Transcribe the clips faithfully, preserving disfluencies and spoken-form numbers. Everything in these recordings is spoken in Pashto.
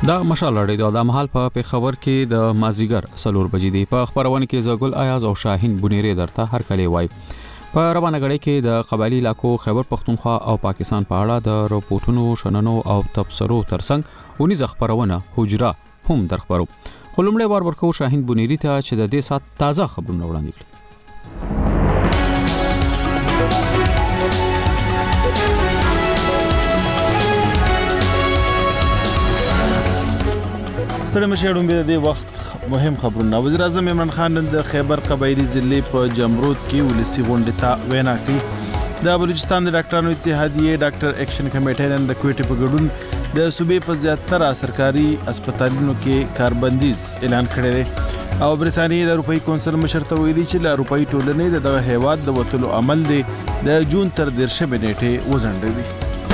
دا مشال لري دا مهال په پیښور کې د مازیګر سلور بجې دی. په خبرونه کې زګل ایاز او شاهین بنيري درته هر کله وای. په روانه غړي کې د قبایلی علاقو خیبر پختونخوا او پاکستان په اړه د رپورټونو شننو او تبصرو ترڅنګ ونی خبرونه حجره هم درخبرو. خلمړې وار ورکو شاهین بنيري ته چې د دې سات تازه خبرونه وړاندې کړي. ستړي مشهډون به د وخت مهم خبرونه. وزیر اعظم عمران خان د خیبر قبایلی ضلع په جمرود کې ولسی غونډه ته وینا کوي. د بلوچستان د ډاکټرانو اتحادیه ډاکټر اکشن کمیټه نن د کوټې په ګډون د صوبې په زیاتره سرکاري هسپتالونو کې کاربندیز اعلان کړی دی او برتانیې د اروپאי کونسل مشر ته ویلي چې له اروپאי ټولنې د دغه هیواد د وټلو عمل دی د جون تر دیرشمې نیټې وزنډوي.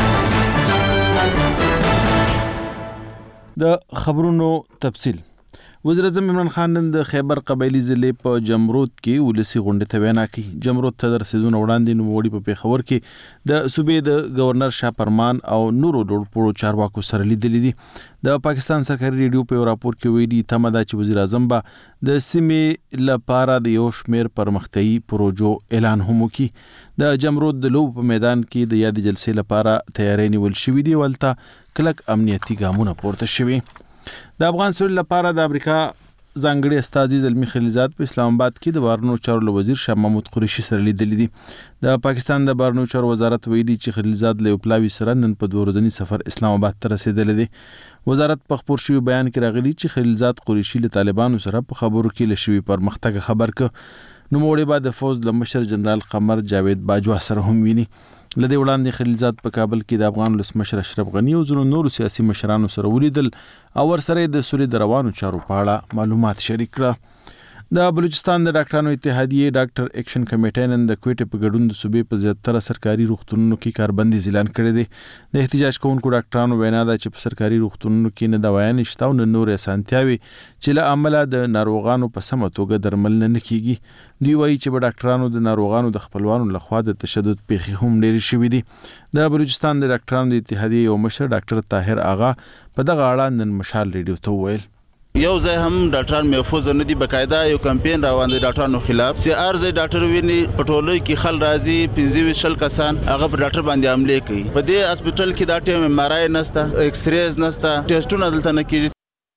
د خبرونو تفصیل. وزیر اعظم عمران خان نن د خیبر قبایلی ضلع په جمرود کې ولسی غونډه ته وینا کوي. جمرود ته د رسیدونکو وړاندې نوموړي په پیښور کې د صوبې د گورنر شاه فرمان او نورو ډوړپوړو چارواکو سره لیدلې دي. د پاکستان سرکاري ریډیو په راپور کې ویلي تمه ده چې وزیر اعظم به د سیمې لپاره د یو شمېر پرمختیايي پروژو اعلان هم وکړي. د جمرود د لوب په میدان کې د یاد جلسې لپاره تیاری نیول شوې دي ولته کلک امنیتي ګامونه پورته شوي. د افغان سولې لپاره د امریکا ځانګړي استازي زلمی خلیلزاد په اسلام آباد کې د بهرنیو چارو وزیر شاه محمود قریشي سره لیدلې دي. د پاکستان د بهرنیو چارو وزارت ویلي چې خلیلزاد له پلاوي سره نن په دوه ورځنی سفر اسلام آباد ته رسیدلی دی. وزارت په خبر شوی بیان کې راغلی چې خلیلزاد قریشي له طالبانو سره په خبرو کې لشي پرمختګ خبر ک نو موړي بعد فوز له مشر جنرال قمر جاوید باجوا سره هم ویني. لدې وړاندې خلیلزاد په کابل کې د افغان ولسمشر اشرف غنی او ځینو نورو سیاسي مشرانو سره ولیدل او ورسره د سولې د روانو چارو په اړه معلومات شریک کړه. د بلوچستان د ډاکټرانو اتحادیه ډاکټر اکشن کمیټه نن د کوټې په ګډون د صوبې په زیاتره سرکاري روغتونونو کې کاربندیز اعلان کړی دی. د احتجاج کوونکو ډاکټرانو وینا ده چې په سرکاري روغتونونو کې نه دوايان شته او نه نور اسانتیاوي چې له عمله د ناروغانو په سمه توګه درمل نه کیږي. دوی وایي چې په ډاکټرانو د ناروغانو د خپلوانو لخوا د تشدد پیښې هم ډېرې شوې دي. د بلوچستان د ډاکټرانو د اتحادیه یو مشر ډاکټر طاهر آغا په دغه اړه نن مشال ریډیو ته وویل یو ځای هم ډاکټران محفوظ نه دي. بقاعده یو کمپین روان دی ډاکټرانو خلاف چې ارزه ډاکټر ویني پټولوي کې خل راځي پنځه شل کسان هغه پر ډاکټر باندې حمله کوي. په دې هسپتال کې دا ټیم ایم آر آی نسته، ایکس ریز نسته، ټیسټونه دلته نه کیږي.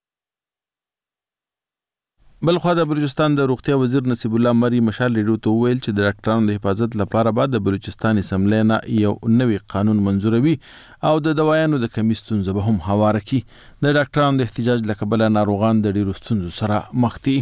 بلخو د بلوچستان د روغتیا وزیر نصیب الله مری مشال ریډیو ته ویل چې د ډاکټرانو د حفاظت لپاره بعد د بلوچستان اسمبلی نه یو نوی قانون منزوروي او د دوايانو د کمی ستونزه به هم هواره کړي. د ډاکټرانو د احتجاج له کبله ناروغان د ډیرو ستونزو سره مخ دي.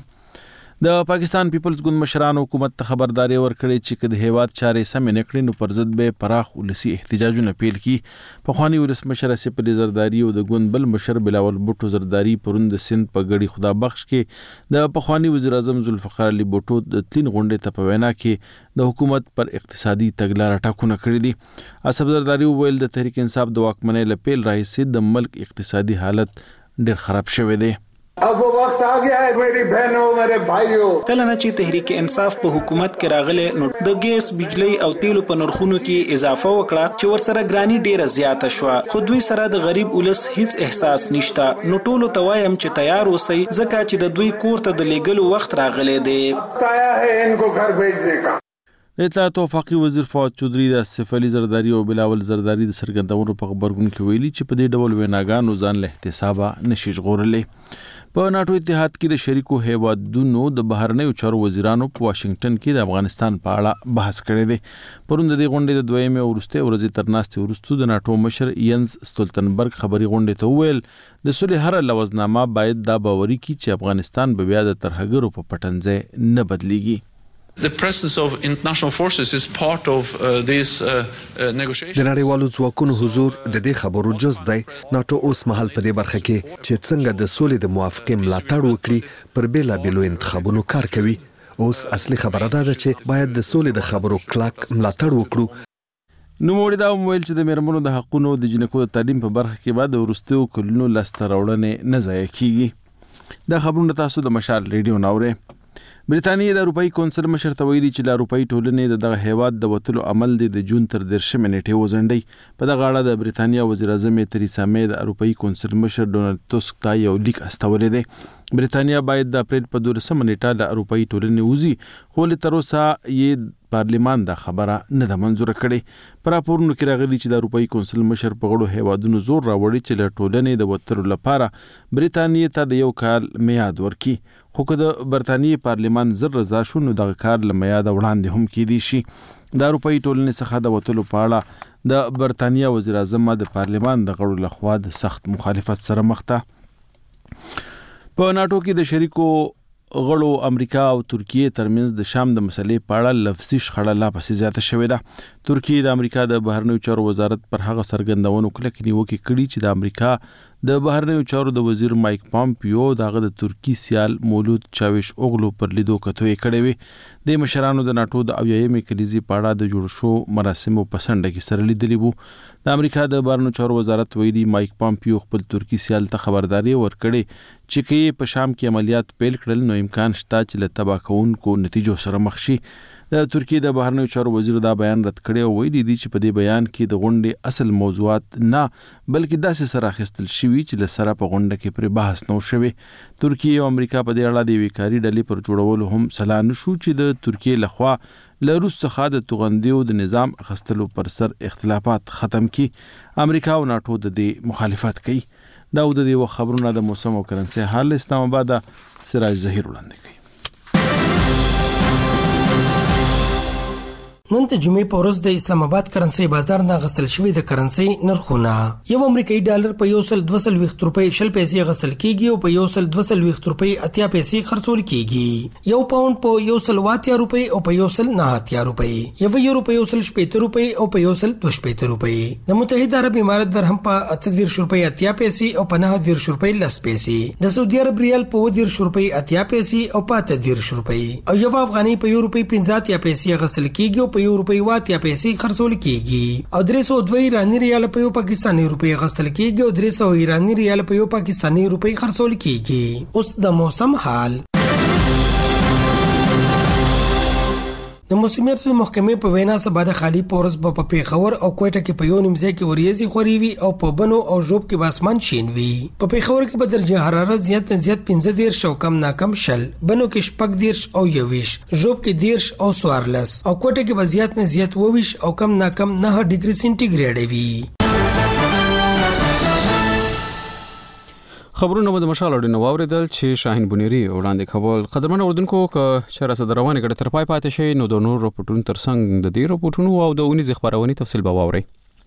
د پاکستان پیپلز ګوند مشرانو حکومت ته خبرداري ورکړې چې کله هیواد چارې سم نه کړي نو پر ضد به پراخ ولسی احتجاجونه پیل کړي. په خواني ولسمشر اسف علي زرداری او د ګوند بل مشر بلاول بوټو زرداری پروند سند په غړي خدا بخش کې د پخوانی وزیر اعظم ذوالفقار علي بوټو د تین غونډې ته په وینا کې د حکومت پر اقتصادي تګلارې ټاکونه کړې دي. اسف زرداری ویل د تحریک انصاف د واکمنۍ لپیل راهیسې د ملک اقتصادي حالت ډېر خراب شوی دی. अब वो वक्त आ गया है मेरी बहनों मेरे भाइयों. کله نه چې تحریک انصاف په حکومت کې راغله نو د ګیس بجلی او تیلو په نرخونو کې اضافه وکړه چې ورسره ګرانی ډیره زیاته شو. خو دوی سره د غریب ولس هیڅ احساس نشته. نو ټولو ته وایم چې تیار اوسئ ځکه چې د دوی کور ته د لیګلو وخت راغلی دی. آیا ہے انکو گھر بھیجنے کا. اطلاعات او وفاقي وزیر فواد چودري د اسف علي زرداری او بلاول زرداری د سرګندونو په خبرګون کې ویلي چې په دې ډول ویناګانو ځان له احتسابه نشي ژغورلې. په ناتو اتحاد کې د شریکو هیوادونو د بهرنیو چارو وزیرانو په واشنگټن کې د افغانستان په اړه بحث کړی دی. پروند د غونډې د دویمې او وروستۍ ورځې تر ناستې وروسته د ناتو مشر ینز ستولتنبرګ خبري غونډې ته وویل د صلح هر لوزنامه باید دا باوري کړي چې افغانستان به بیا د ترهګرو په پټنځای نه بدلیږي. The presence of international forces is part of uh, these uh, uh, negotiations. د نړیوالو ځواکونو حضور د دې خبرو جز دی. ناتو اوس مهال په دې برخه کې چې څنګه د سولې د موافقې ملاتړ وکړي پر بیلابیلو انتخابونو کار کوي. اوس اصلي خبره ده چې باید د سولې د خبرو کلک ملاتړ وکړو. نو موږ دا ویل چې د میرمنو د حقونو د جنکو د تعلیم په برخه کې بعد ورستیو کلونو لاسته راوړنې نه ځای کیږي. دا خبرونه تاسو د مشال ریډیو ناوړې. برېټانیا د اروپאי کونسل مشر ته ویلي چې د اروپאי ټولنې د دغه هیواد د وتلو عمل د جون تر دیرشمې نیټې وځنډي. په دغه اړه د برېټانیا وزیر اعظم تریسا مې د اروپאי کونسل مشر ډونالد ټسک ته یو لیک استولی دی. برېټانیا باید د اپریل په دولسمه نیټه د اروپאי ټولنې وځي، خو له تر اوسه یې پارلیمان دا خبره نه ده منظوره کړې. په راپورونو کې راغلي چې د اروپאי کونسل مشر په غړو هیوادونو زور راوړي چې له ټولنې د وتلو لپاره برېټانیا ته د یو کال میعاد ورکړي. خو که د برېټانیا پارلیمان زر رضا شو نو دغه کار له میعاده وړاندې هم کیدی شي. د اروپאי ټولنې څخه د وتلو په اړه د برېټانیا وزیر اعظم د پارلیمان د غړو لخوا د سخت مخالفت سره مخ ده. په ناټو کې د شریکو غړو امریکا او ترکیه ترمنځ د شام د مسلې په اړه لفظي شخړه لا پسې زیاته شوې ده. ترکیه د امریکا د بهرنیو چارو وزارت پر هغه څرګندونو کلکې نیوکې کړي چې د امریکا د بهرنیو چارو د وزیر مایک پامپیو دغه د ترکی سیال مولود چاوش اوغلو پر لیدو کتو یې کړې وي. د مشرانو د ناټو د اویایمې کلیزې په اړه د جوړ شو مراسمو په سنډه کې سره لیدلی وو. د امریکا د بهرنیو چارو وزارت ویلي مایک پامپیو خپل ترکی سیال ته خبرداري ورکړې چې کې په شام کې عملیات پیل کړل نو امکان شته چې له تباه کوونکو نتیجو سره مخ شي. د ترکیه د بهرنیو چارو وزیر دا بیان رد کړی او ویلي دي چې په دې بیان کې د غونډې اصل موضوعات نه بلکې داسې سره اخیستل شوي چې له سره په غونډه کې پرې بحث نه شوی. ترکیه او امریکا په دې اړه د یوې کاري ډلې پر جوړولو هم سلا نه شو چې د ترکیه لخوا له روس څخه د توغندیو د نظام اخیستلو پر سر اختلافات ختم کړي. امریکا او ناټو د دې مخالفت کوي. دا د دې خبرونه د موسم او کرنسي حال اسلام آباد سراج ظهیر وړاندې کوي. نن د جمعې په ورځ د اسلام آباد کرنسي بازار نه غستل شوی د کرنسي نرخونه یو امریکایي ډالر په یو سل دوه سل ویشت روپۍ شل پیسې غستل کیږي او په یو سل دوه سل ویشت روپۍ اتیا پیسې خرڅول کیږي. یو پاوند په یو سل اتیا روپۍ او په یو سل نه اتیا روپۍ، یو یورو په یو سل شپږ روپۍ او په یو سل دوه شپږ روپۍ. د متحده عرب امارات درهم په اته دېرش روپۍ اتیا پیسې او په نه دېرش روپۍ لس پیسې. د سعودي عرب ریال په اوه دېرش روپۍ اتیا پیسې او په اته دېرش روپۍ او یو افغاني په یو روپۍ پنځه اتیا پیسې غستل کیږي او په یو روپۍ واتیا پیسې خرڅول کیږي. او درې سوه دوه ایراني ریال په یو پاکستاني روپۍ غستل کیږي او درې سوه ایراني ریال په یو پاکستاني روپۍ خرڅول کیږي. اوس د موسم حال. د موسمیات محکمې په وینا سبا د خالی پورس په پیښور او کوټه کې په یو نیم ځای کې وریځي خوري وي او په بنو او ژوب کې باسمان شین وي. په پیښور کې په درجه حرارت زیات نه زیات پنځه دېرش او کم نه کم شل، بنو کې شپږ دېرش او یوویش، ژوب کې دېرش او څوارلس او کوټه کې به زیات نه زیات اوویش او کم نه کم نه ډیګري سنټیګریډ وي. خبرونه د مشال اورینو واوریدل چې شاهین بنيري وړاندې کول. قدرمن اوردونکو که چیرې سره روانه غړ تر پای پاتې شي نو د نور رپورټونو ترڅنګ د دې رپورټونو او د اونیز خبرونه تفصیل به واوري.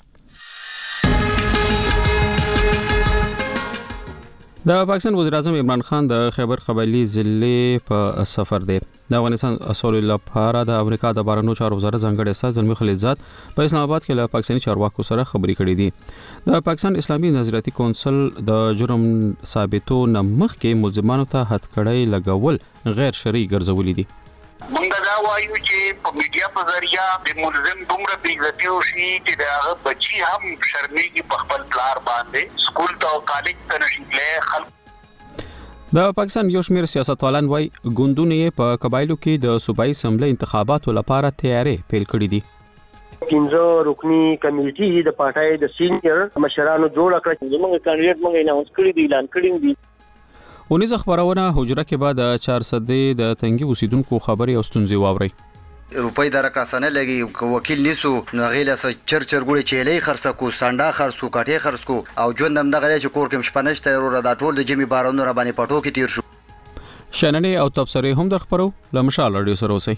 د پاکستان وزیر اعظم عمران خان د خیبر قبایلی ضلع په سفر دی. د افغانستان اصول لپاره د امریکا د بهرنیو چارو وزارت ځانګړي استاذ زلمی خلیلزاد په اسلام آباد کې له پاکستاني چارواکو سره خبرې کړې دي. د پاکستان اسلامي نظریاتي کونسل د جرم ثابتو نه مخکې ملزمانو ته هتکړۍ لګول غیر شرعي ګرځولې دي. مونږ دا وایو چې په میډیا په ذریعہ د ملزم دومره بیزتی وشي چې د هغه بچي هم شرمېږي په خپل پلار باندې، سکول ته او کالج ته نشي تللی. خلک د پاکستان یو شمېر سیاستوالان وایي ګوندونه یې په قبایلو کې د صوبایي اسمبلی انتخاباتو لپاره تیارې پیل کړې دي. پنځه رکنی کمیټي د پارټای د سینیئر مشرانو جوړ کړ چې موږ کاندیدټ موږ اناونس کړی دی، اعلان کړی دی. اونیز خبرونه حجره کې بعد چار سدې د تنګي اوسیدونکو خبري او ستونزې واوري. روپۍ د راکاسانه لګي وکیل نیسو نو غیله سره چرچر ګوړي چيلې خرڅ کو سانډا خرڅ کو کاټي خرڅ کو او ژوند هم دغه چې کور کې شپنشته ورو د ټول د جمی بارونو را باندې پټو کې تیر شو. شننې او تبصرې هم در خبرو لمشال اډیو سره اوسئ.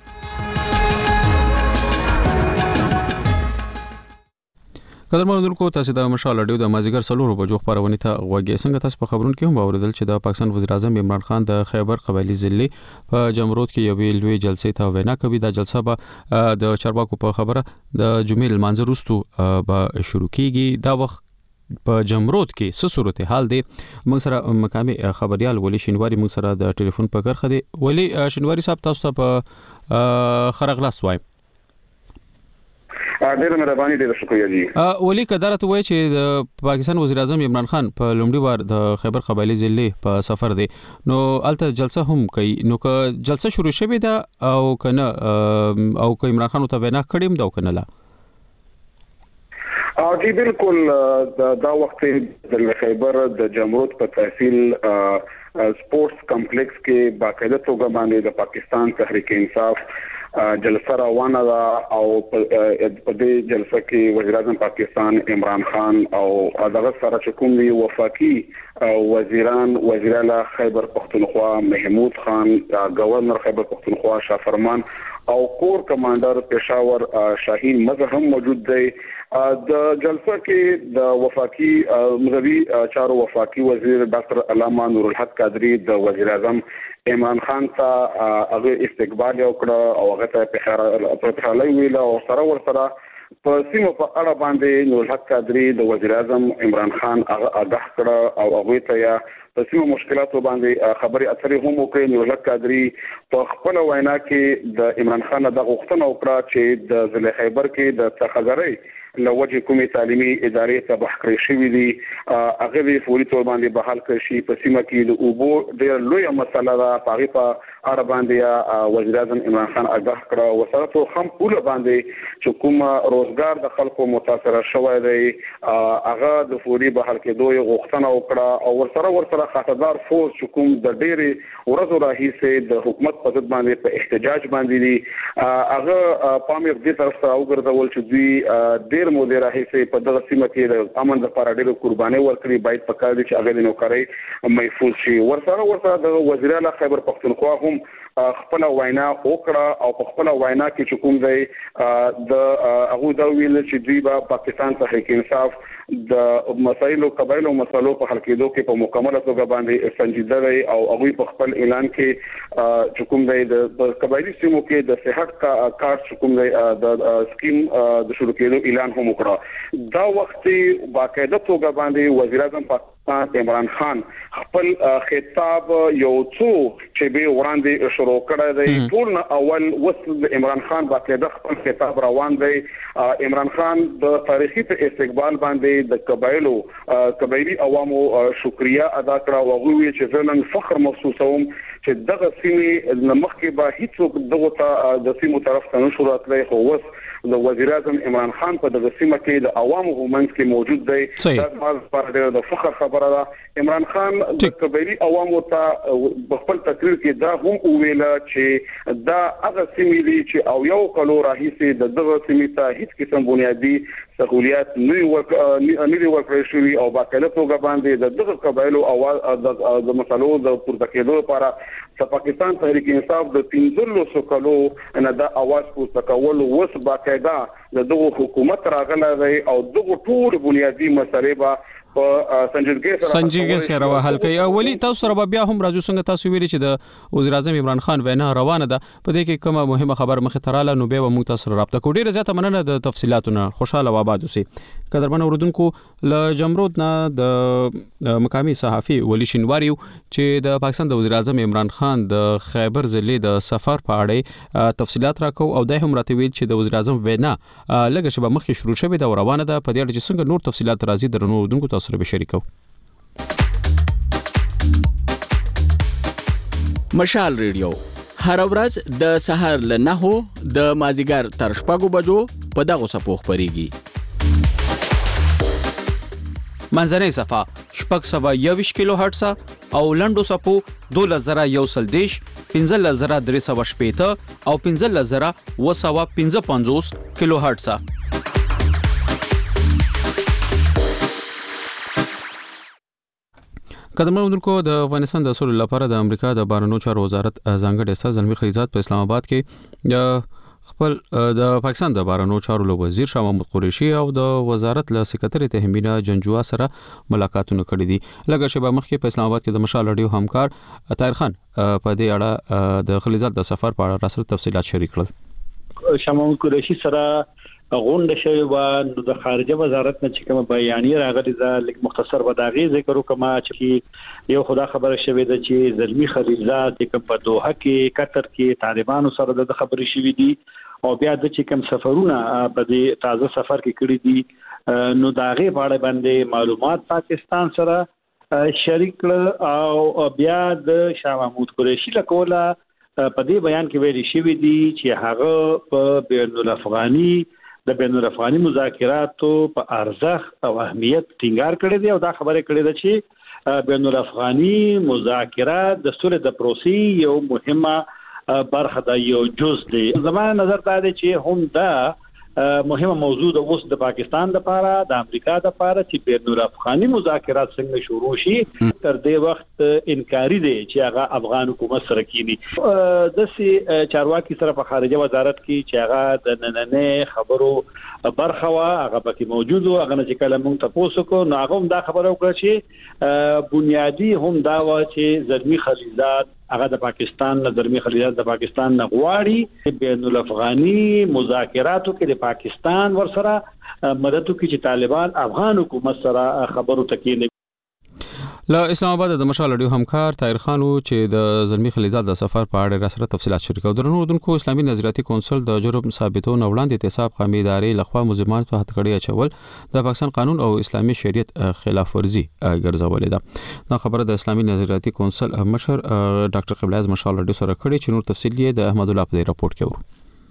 قدرمن درکو تاسو د مشال اډیو د مازیګر سلورو بجو خبرونه ته غوږی څنګه تاسو په خبرونو کې هم اوریدل چې د پاکستان وزیر اعظم عمران خان د خیبر قبایلی ضلع په جمرود کې یو لوی جلسې ته وینا کوي. د جلسه به د چارواکو په خبره د جمعې لمانځه وروسته به شروع کیږي. دا وخت په جمرود کې څه صورتحال دی؟ موږ سره مقامي خبريال ولي شینواری موږ سره د ټلیفون په کرخه دی. ولي شینواری صاحب تاسو ته په خرغلاس وایم. ډېر مهرباني ډېر شکریہ جی. ولی کدارت وای چې د پاکستان وزیر اعظم عمران خان په لومړي وار د خیبر قبایلی ضلع په سفر دی نو الته جلسه هم کوي نو که جلسه شروع شوه ده او کنه او که عمران خان ته وینا کړیم دا کنه لا او جی بالکل دا وخت د خیبر د جمرود په تحصیل سپورتس کمپلیکس کې باقاعده توګه باندې د پاکستان تحریک انصاف جلسه روانه ده او په دې جلسه کې وزیر اعظم پاکستان عمران خان او دغه سره چې کوم دی وفاقي وزیران وزیر اعلی خیبر پختونخوا محمود خان گورنر خیبر پختونخوا شاه فرمان او کور کمانډر پېښور شاهین مظهر هم موجود دی. د جلسه کې د وفاقي مغربي چارو وفاقي وزیر ډاکټر علامه نور الحق قادری د وزیر اعظم عمران خان ته هغه استقبال وکړ او هغه ته په خاله ویل او سره ور سره په سیمه په اړه باندې نور الحق قادری د وزیر اعظم عمران خان هغه آگاه کړ او هغه ته یا په سیمه مشکلاتو باندې خبري اترې هم وکړي. نور الحق قادری په خپل وینا کې د عمران خان د غوښتنو وکړه چې د ضلع خیبر کې د تخزري لوجه کومي تعلیمي ادارې ته بحث شوې دي هغه به فوري تور باندې بحال کړي شي. په سیمه کې د اوبو ډېر لوی مسله ده په په اړه باندې وزیر اعظم عمران خان آگاه کړ او سره ته هم پوله باندې چې کوم روزګار د خلکو متاثر شوی دی هغه د فوري بحال کېدو غوښتنه وکړه او ورسره ورسره خاطردار فوج چې کوم د ډېری ورځو راهیسې د حکومت په ضد باندې په احتجاج باندې دي هغه پامیر دې طرف ته وګرځول چې دوی ډېر مودې راهیسې په دغه سیمه کې د امن لپاره ډېر قرباني ورکړي باید په کار دي چې هغه د نوکرۍ محفوظ شي. ورسره ورسره د وزیر اعلی خیبر پختونخوا هم خپل وینا وکړه او په خپل وینا کې چې کوم دی د هغه د ویل چې دوی په پاکستان تحریک انصاف د مسایلو قبایلو مسلو په حل کېدو کې په مکمله توګه باندې سنجیده دی او هغه په خپل اعلان کې چې کوم دی د قبایلی سیمو کې د صحت کارت چې کوم دی د سکیم د شروع کېدو اعلان هم وکړه. دا وخت باقاعده توګه باندې وزیر اعظم پاکستان عمران خان خپل خطاب یو څو چې به وړاندې شروع کړی دی ټول اول وصل د عمران خان باقاعده خپل خطاب روان دی. عمران خان د تاریخي استقبال باندې د قبایلو قبایلی عوامو شکریا ادا کړه او هغه چې فعلا فخر محسوسوم چې دغه سیمه مخکې به هیڅ دغه ته د سیمو طرف ته نشو راتلی خو وس د وزیر اعظم عمران خان په دغه سیمه کې د عوامو همنځ کې موجود دی. دا ماز پر د فخر خبره ده. عمران خان د قبایلی عوامو ته خپل تقریر کې دا هم ویل چې دا هغه سیمه دي چې او یو کلو راهیسې د دغه سیمه ته هیڅ قسم بنیادی سہولیات نه ورکړل ورکړل شوی او باقاعده توګه باندې د دغه قبایلو او د مسلو د پورته کېدو لپاره د پاکستان تحریک انصاف د پنځلسو کلو نه د اواز پورته کول وس باقاعده د دغه حکومت راغله دی او دغه ټول بنیادی مسلې به په سنجیدګۍ سره سنجیدګۍ سره حل کوي. ولی تاسو سره بیا هم راځو څنګه تاسو ویلي چې د وزیر اعظم عمران خان وینا روانه ده په دې کې کومه مهمه خبر مخه تراله نو به مو تاسو رابطه کو ډیره زیاته مننه د تفصيلاتونو خوشاله و آباد اوسئ. قدرمن اوردونکو ل جمرود نه د مقامی صحافي ولی شینواری چې د پاکستان د وزیر اعظم عمران خان د خیبر ضلع د سفر په اړه تفصيلات راکو او د هم راته ویل چې د وزیر اعظم وینا لږه شبه مخه شروع شوه د روانه ده په دې اړه چې څنګه نور تفصيلات راځي درنو اوردونکو تاسو سره به شریکو. مشال ریډیو هر ورځ د سحر له نهو د مازیګر تر شپږو بجو په دغه صفو خبريږي. منځنۍ صفه شپږ سوه یوویشت کیلو هرتز او لنډو صفو دوولس زره یو سل دیش پنځلس زره درې سوه شپېته او پنځلس زره اوه سوه پنځه پنځوس کیلو هرتز. قدمونو دونکو د افغانستان د اصول لپاره د امریکا د بهرنیو چارو وزارت ځانګړي استاذ زلمی خلیزات په اسلام آباد کې خپل د پاکستان د بهرنیو چارو وزیر شاه محمود قریشي او د وزارت له سکرټری تهمینا جنجوا سره ملاقاتونه کړي دي. لږه شیبه مخکې په اسلام آباد کې د مشال رادیو همکار طاهر خان په دې اړه د خلیزات د سفر په اړه راسره تفصيلات شریک کړل. شاه محمود قریشي سره غونډه شوی و. نو د خارجه وزارت نه چې کوم بیانیه راغلی دا لیک مختصر وداغي ذکر وکما چې یو خدا خبره شوی ده چې زلمی خلیلزاد کوم په دوحه کې قطر کې طالبانو سره د خبرې شوې دي او بیا د چې کوم سفرونه په دې تازه سفر کې کړی دي نو داغه په اړه باندې معلومات پاکستان سره شریک او بیا د شاه محمود قریشي له کوله په دې بیان کې ویلي شوی دی چې هغه په بین الافغاني د بین الافغاني مذاکراتو په ارزښت او اهمیت ټینګار کړی دی او دا خبره کړې ده چې بین الافغاني مذاکرات د سولې د پروسې یو مهمه برخه ده، یو جز دی. زموږ نظر دا دی چې هم دا مهمه موضوع د اوس د پاکستان لپاره د امریکا لپاره چې بین الافغاني مذاکرات څنګه شروع شي تر دې وخت انکاري دی چې هغه افغان حکومت سره کینی. د سي چارواکي سره په خارجه وزارت کې چې هغه د نننې خبرو برخه وا هغه پکې موجود و. هغه چې کله موږ تاسو کو نو هغه هم دا خبره وکړه چې بنیادی هم دا و چې زلمی خلیلزاد هغه د پاکستان نه زلمی خلیلزاد د پاکستان نه غواړي بین الافغاني مذاکراتو کې د پاکستان ورسره مدد وکړي چې طالبان افغان حکومت سره خبرو تکینه. له اسلام آباد د مشال اډیو همکار طاهر خان چې د زلمی خلیلزاد د سفر په اړه را سره تفصيلات شریکو. درنو اردوونکو اسلامي نظریاتي کونسل د جرم ثابتون وړاندې احتساب قومي ادارې لخوا ملزمان په هټکړې اچول د پاکستان قانون او اسلامي شریعت خلاف ورزي ګرځولې ده. دا خبره د اسلامي نظریاتي کونسل مشر ډاکټر قبل اعظم مشال اډیو سره کړي چې نور تفصیل یې د احمد الله په راپورټ کې ورو.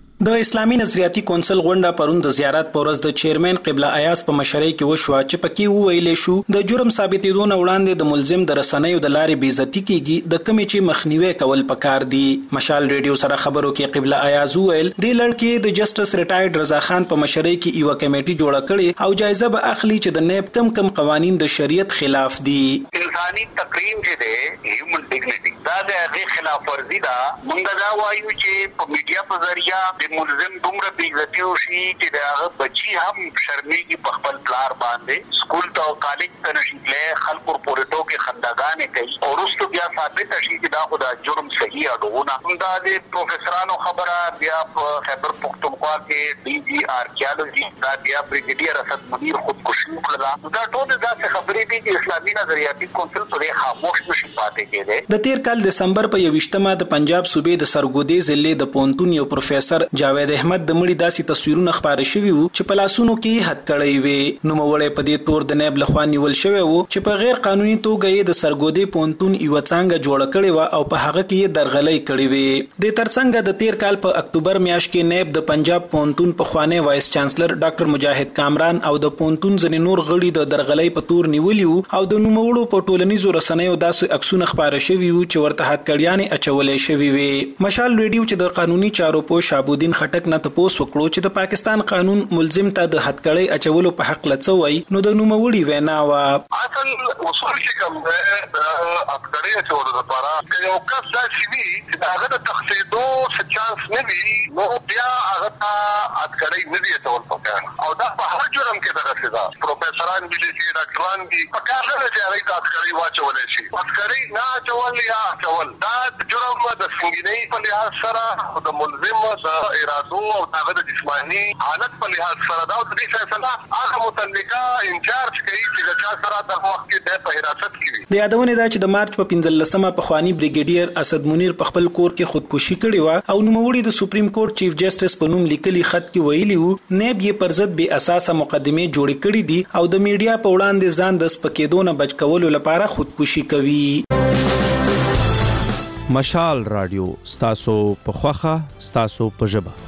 د اسلامي نظریاتي کونسل غونډه پرون د زیارت پورز د چیرمن قبله ایاز په مشرۍ کې وشو چې پکې وویلې شو د جرم ثابتېدو نه وړاندې د ملزم د رسنیو د لارې بیزتی کیږي د کمی چې مخنیوي کول پکار دي. مشال ریډیو سره خبرو کې قبله ایاز ویل د لړکې د جسټس ریټایرډ رضا خان په مشرۍ کې یو کمیټي جوړه کړي او جایزه به اخلي چې د نیب کم کم قوانین د شریعت خلاف دي. انساني تقریم چې ده هیومن ډیګنیټي دا د هغه خلاف ورزي ده. موږ دا وایو چې په میډیا په ذریعہ ملزم دومره بیزتی وشي چې دا هغه بچي هم شرمېږي په خپل پلار باندې سکول ته او کالج ته نشي تللی خلکو پورې ټوکې خنداګانې کوي او وروسته بیا ثابته شي چې دا خو دا جرم صحیح اډونه. دا د پروفیسورانو خبره بیا په خیبر پختونخوا کې ډي جي آرکیالوجي دا بیا بریګیډیر اسد منیر خودکشي وکړه. دا ټول داسې خبرې دي چې اسلامي نظریاتي کونسل پرې خاموش نشي پاتې کېدی. د تیر کال دسمبر په یوویشتمه د پنجاب صوبې د سرګودې ضلع د پونتون یو پروفیسور جاوید احمد د مړي داسې تصویرونه خبره شوي وو چې په لاسونو کې هتکړې وي. نوموړی په دې تور د نیب لخوا نیول شوی وو چې په غیر قانوني توګه یې د سرګودې پونتون یو څنګه جوړ کړي و او په هغه کې یې درغلۍ کړې وي. د ترڅنګ د تیر کال په اکتوبر میاشت کې نیب د پنجاب پونتون په خوانې وایس چانسلر ډاکټر مجاهد کامران او د پونتون ځنې نور غړي د درغلۍ په تور نیولي وو او د نوموړو په ټولنیزو رسنیو داسې عکسونه خبره شوي وو چې ورته هتکړیانې اچولې شوي وي. مشال ریډیو چې د قانوني چارو په شابودین خټک نه تاسو وکړو چې د پاکستان قانون ملزم ته د هتکړۍ اچولو په حق لڅوي نو د نوموړي وینا وا اصل اصول چې کوم د هتکړۍ اچولو لپاره یو کس دا شي چې هغه د تخصیدو څه چانس نه وي نو بیا هغه هتکړۍ نه دی اچول پکار او دا په هر جرم کې دغه څه ده. پروفیسوران دي چې ډاکټران دي پکار نه چې هغه هتکړۍ واچولې شي. هتکړۍ نه اچول یا اچول دا جرم د سنگینۍ په لحاظ سره د ملزم د ارادو او هغه د جسماني حالت په لحاظ سره دا د دې فیصله هغه متعلقه انچارج کوي چې د چا سره د وخت کې د په حراست کې وي. د یادونه دا چې د مارچ په پنځلسمه په خواني بریګیډیر اسد منیر په خپل کور کې خودکشي کړې و او نوموړي د سپریم کورټ چیف جسټس په نوم لیکلي خط کې ویلي وو نیب یې پر ضد بې اساسه مقدمه جوړې کړې دي او د میډیا په وړاندې ځان د سپکېدو نه بچ کولو لپاره خودکشي کوي. مشال رادیو ستاسو په خوخه ستاسو په ژبه.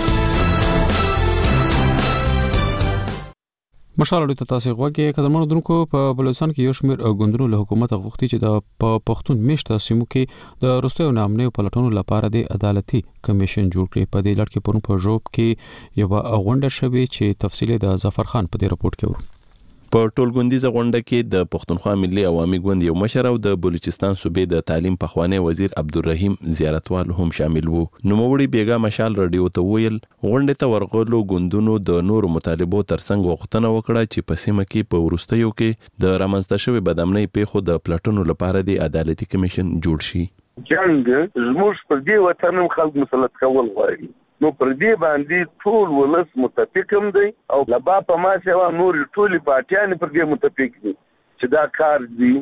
مشال اړیو ته تاسو غوږی قدرمنو دونکو په بلوچستان کې یو شمېر غوندونو له حکومت غوښتي چې د پښتون میشته سیمو کې د وروستیو نامنې پلټونو لپاره د عدالتي کمیشن جوړ کړي. په دې لړ کې پرون په جوب کې یو غونډه شوې چې تفصیل د ظفر خان په دې رپورت کې ورو. په ټولګوندیزه غونډه کې د پښتونخوا ملي عوامي ګوند یو مشر او د بلوچستان صوبې د تعلیم پخوانی وزیر عبدالرحیم زیارتوال هم شامل وو. نوموړي بیګا مشال رادیو ته ویل غونډه ته ورغلو ګوندونو د نورو مطالبو ترڅنګ غوښتنه وکړه چې په سیمه کې په وروستیو کې د رامنځته شوې بدامنۍ پیښو د پلټنو لپاره د عدالتي کمیشن جوړ شي. جنگ زموږ په دې وطن خلک مسلط کول غواړي نو پر دې باندې ټول ولس متفق هم دی او لبا په ما سوا نور ټول پارټیان پر دې متفق دي چې دا کار دی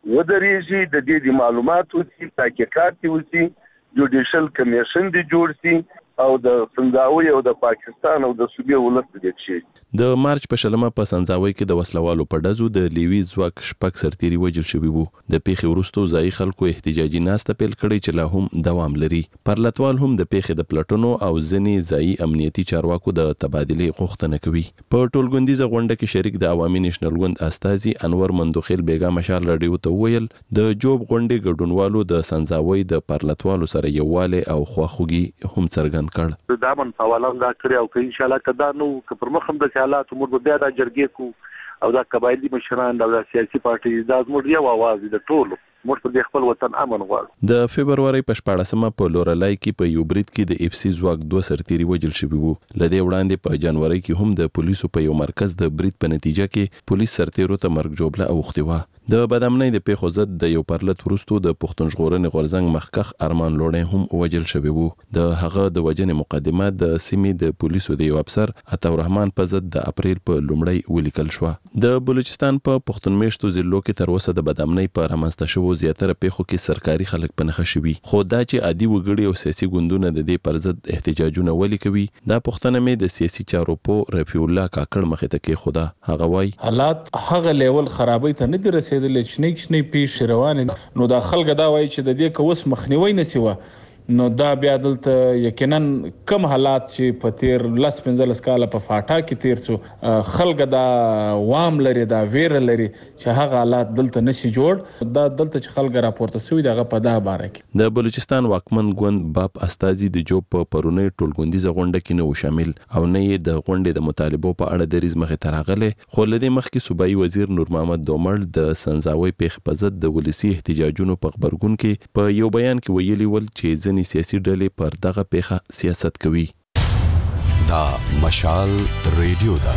ودرېږي د دې د معلوماتو چې تحقیقات وشي جوډیشل کمیشن دی جوړ شي او د سنځاوي او د پاکستان او د صوبې ولس دې شي. د مارچ په شلمه په سنځاوي کې د وسلوالو په ډزو د لیوي ځواک شپږ سرتيري وژل شوي وو. د پیښې وروسته ځای خلکو احتجاجي ناسته پیل کړې چې لا هم دوام لري. پرلطوال هم د پیښې د پلټونو او ځنې ځای امنیتي چارواکو د تبادلې غوښتنه کوي. په ټولګوندیزه غونډه کې شریک د عوامي نېشنل ګوند استازي انور مندوخیل بیګا مشال رادیو ته ویل د جوب غونډې ګډونوالو د سنځاوي د پرلطوالو سره یوواله او خواخوږي هم څرګند کړ. دا من حوالم دا کړی او که ان شاء الله کدا نو که پر مخم د حالات موږ بیا دا جرګې کو او دا قبایلی مشران او دا سیاسي پارټي دا موږ یو आवाज د ټولو موږ په خپل وطن امن غواړو. د فبرवरी په شپاړسمه په لورلای کې په یو برید کې د اف سي ځواک دوه سرتيري وژل شوي وو. لدې وړاندې په جنوري کې هم د پولیسو په یو مرکز د برید په نتیجه کې پولیس سرتیرو ته مرګ جوړه اوختي و. د بدامنۍ د پیښو ضد د یو پرلط ورستو د پښتون ژغورنې غورځنګ مخکخ ارمان لوړې هم وژل شوی وو. د هغه د وجنې مقدمه د سیمې د پولیسو د یو افسر عطا الرحمن په ضد د اپریل په لومړی ولیکل شو. د بلوچستان په پښتون میشتو ضلعو کې تر اوسه د بدامنۍ په رامنځته شوو زیاتره پیښو کې سرکاري خلک په نښه شوي. خو دا چې عادي وګړي او سیاسي ګوندونه د دې پر ضد احتجاجونه ولې کوي دا پښتنه مې د سیاسي چارو په رفیع الله کاکړ مخې ته کې خدا هغه وای حالات هغه لیول خرابې ته نه دي رسیدلې چې نه کښنی پیښ روان نو دا خلک دا وایي چې د دې کوس مخنیوي نسی و نو دا بیا دلته یقینا کم حالات چې په تیر لس پنځلس کاله په فاټا کې تیر سو خلک دا وام لري دا ویر لري چې هغه حالات دلته نشي جوړ دا دلته چې خلک راپورته سوي دغه په دا باره کې. د بلوچستان واکمن ګوند باب استازي د جوب په پرونی ټولګوندیزه غونډه کې نه شامل او نه یې د غونډې د مطالبو په اړه دریز مخې ته راغله. خو لدې مخکې صوبایي وزیر نور محمد دومل د سنځاوي پیښ په ضد د ولسی احتجاجونو په خبرګون کې په یو بیان کې ویلي ول چې ځینې سیاسي ډلې پر دغه پیښه سیاست کوي. دا مشال ریډیو دا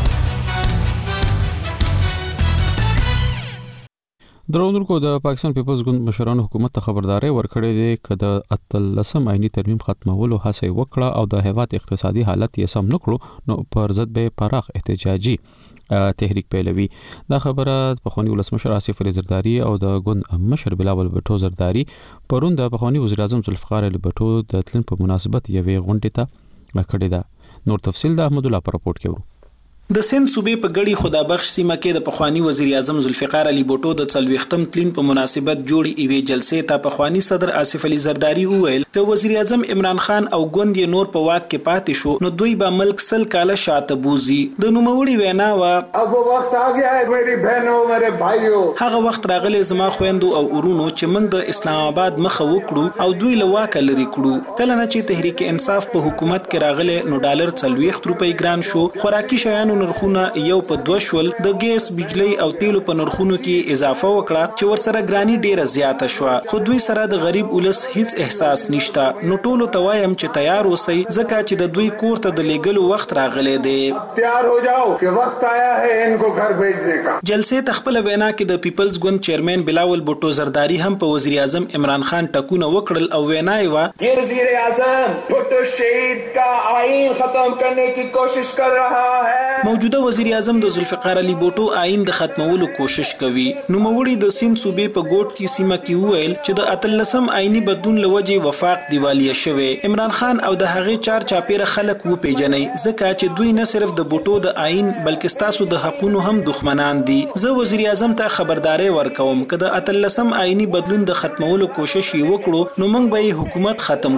درونکو د پاکستان پیپلز ګوند مشرانو حکومت ته خبرداري ورکړې ده چې د اتلسم عیني ترمیم ختمولو هڅه وکړه او د هیواد اقتصادي حالت یې سم نکړو نو پر ضد به پراخ احتجاجي تحریک پیلوي. دا خبره پخوانی ولسمشر آصف علي زرداری او د ګوند مشر بلاول بټو زرداری پرون د پخوانی وزیر اعظم ذوالفقار علي بټو د تلن په مناسبت یوې غونډې ته کړې ده. نور تفصیل د احمد الله پر راپورټ کې ورو. د سند صوبې په ګړي خدابخش سیمه کې د پخوانی وزیر اعظم ذوالفقار علي بوټو د څلويختم تلین په مناسبت جوړې ایوې جلسې ته پخوانی صدر آصف علي زرداری وویل چې وزیر اعظم عمران خان او ګوند یې نور په واک کې پاتې شو نو دوی به ملک سل کاله شاته بوزي. د نوموړي وینا وا अब वो वक्त आ गया है मेरी बहनों मेरे भाइयों هغه وخت راغلی زما خويندو او ورونو چې موږ د اسلام آباد مخه وکړو او دوی له واکه لري کړو. کله نه چې تحریک انصاف په حکومت کې راغلی نو ډالر څلويخت روپۍ ګران شو. خوراکي شیانو نرخونه یو په دوه شول. د ګیس بجلی او تیلو په نرخونو کې اضافه وکړه چې ورسره ګرانی ډیره زیاته شو. خو دوی سره د غریب ولس هیڅ احساس نشته. نو ټولو ته وایم چې تیار اوسئ ځکه چې د دوی کور ته د لیګلو وخت راغلی دی. تیار हो जाओ कि वक्त आया है इनको घर भेजने का. جلسې تخپل وینا کې د پیپلز ګوند چیرمن بلاول بوټو زرداری هم په وزیر اعظم عمران خان ټکونه وکړل او وینا یې وا یہ وزیر اعظم بھٹو شہید کا آئین ختم کرنے کی کوشش کر رہا ہے. موجوده وزیر اعظم د ذوالفقار علي بوټو آئین د ختمولو کوشش کوي. نو موړي د سند صوبې په ګوټ کې سیمه کې وویل چې د اتلسم آئینی بدلون لوجه وفاق دیوالیه شوه. عمران خان او د هغه چار چاپیره خلک و پیژنې ځکه چې دوی نه صرف د بوټو د آئین بلکې تاسو د حقونو هم دښمنان دي. زه وزیر اعظم ته خبرداري ورکوم چې د اتلسم آئینی بدلون د ختمولو کوشش یې وکړو نو موږ به حکومت ختم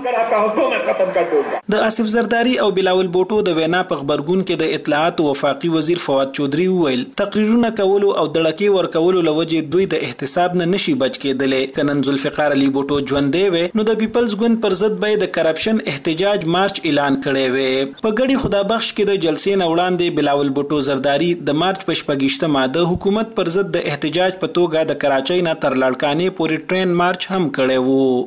کړو. د آصف زرداری او بلاول بوټو د وینا په خبرګون کې د اطلاعات او وفاقي وزیر فواد چودري وویل تقریرونه کولو او دړکې ورکولو لوجه دوی د احتساب نه نشي بچ کېدلې. کنن ذوالفقار علي بوټو ژوندې وي نو د پیپلز ګوند پر ضد به د کرپشن احتجاج مارچ اعلان کړي وي. په ګړي خدابخش کې د جلسې نه وړاندې بلاول بوټو زرداری د مارچ په شپږشتمه د حکومت پر ضد د احتجاج په توګه د کراچۍ نه تر لړکانې پورې ټرین مارچ هم کړي وو.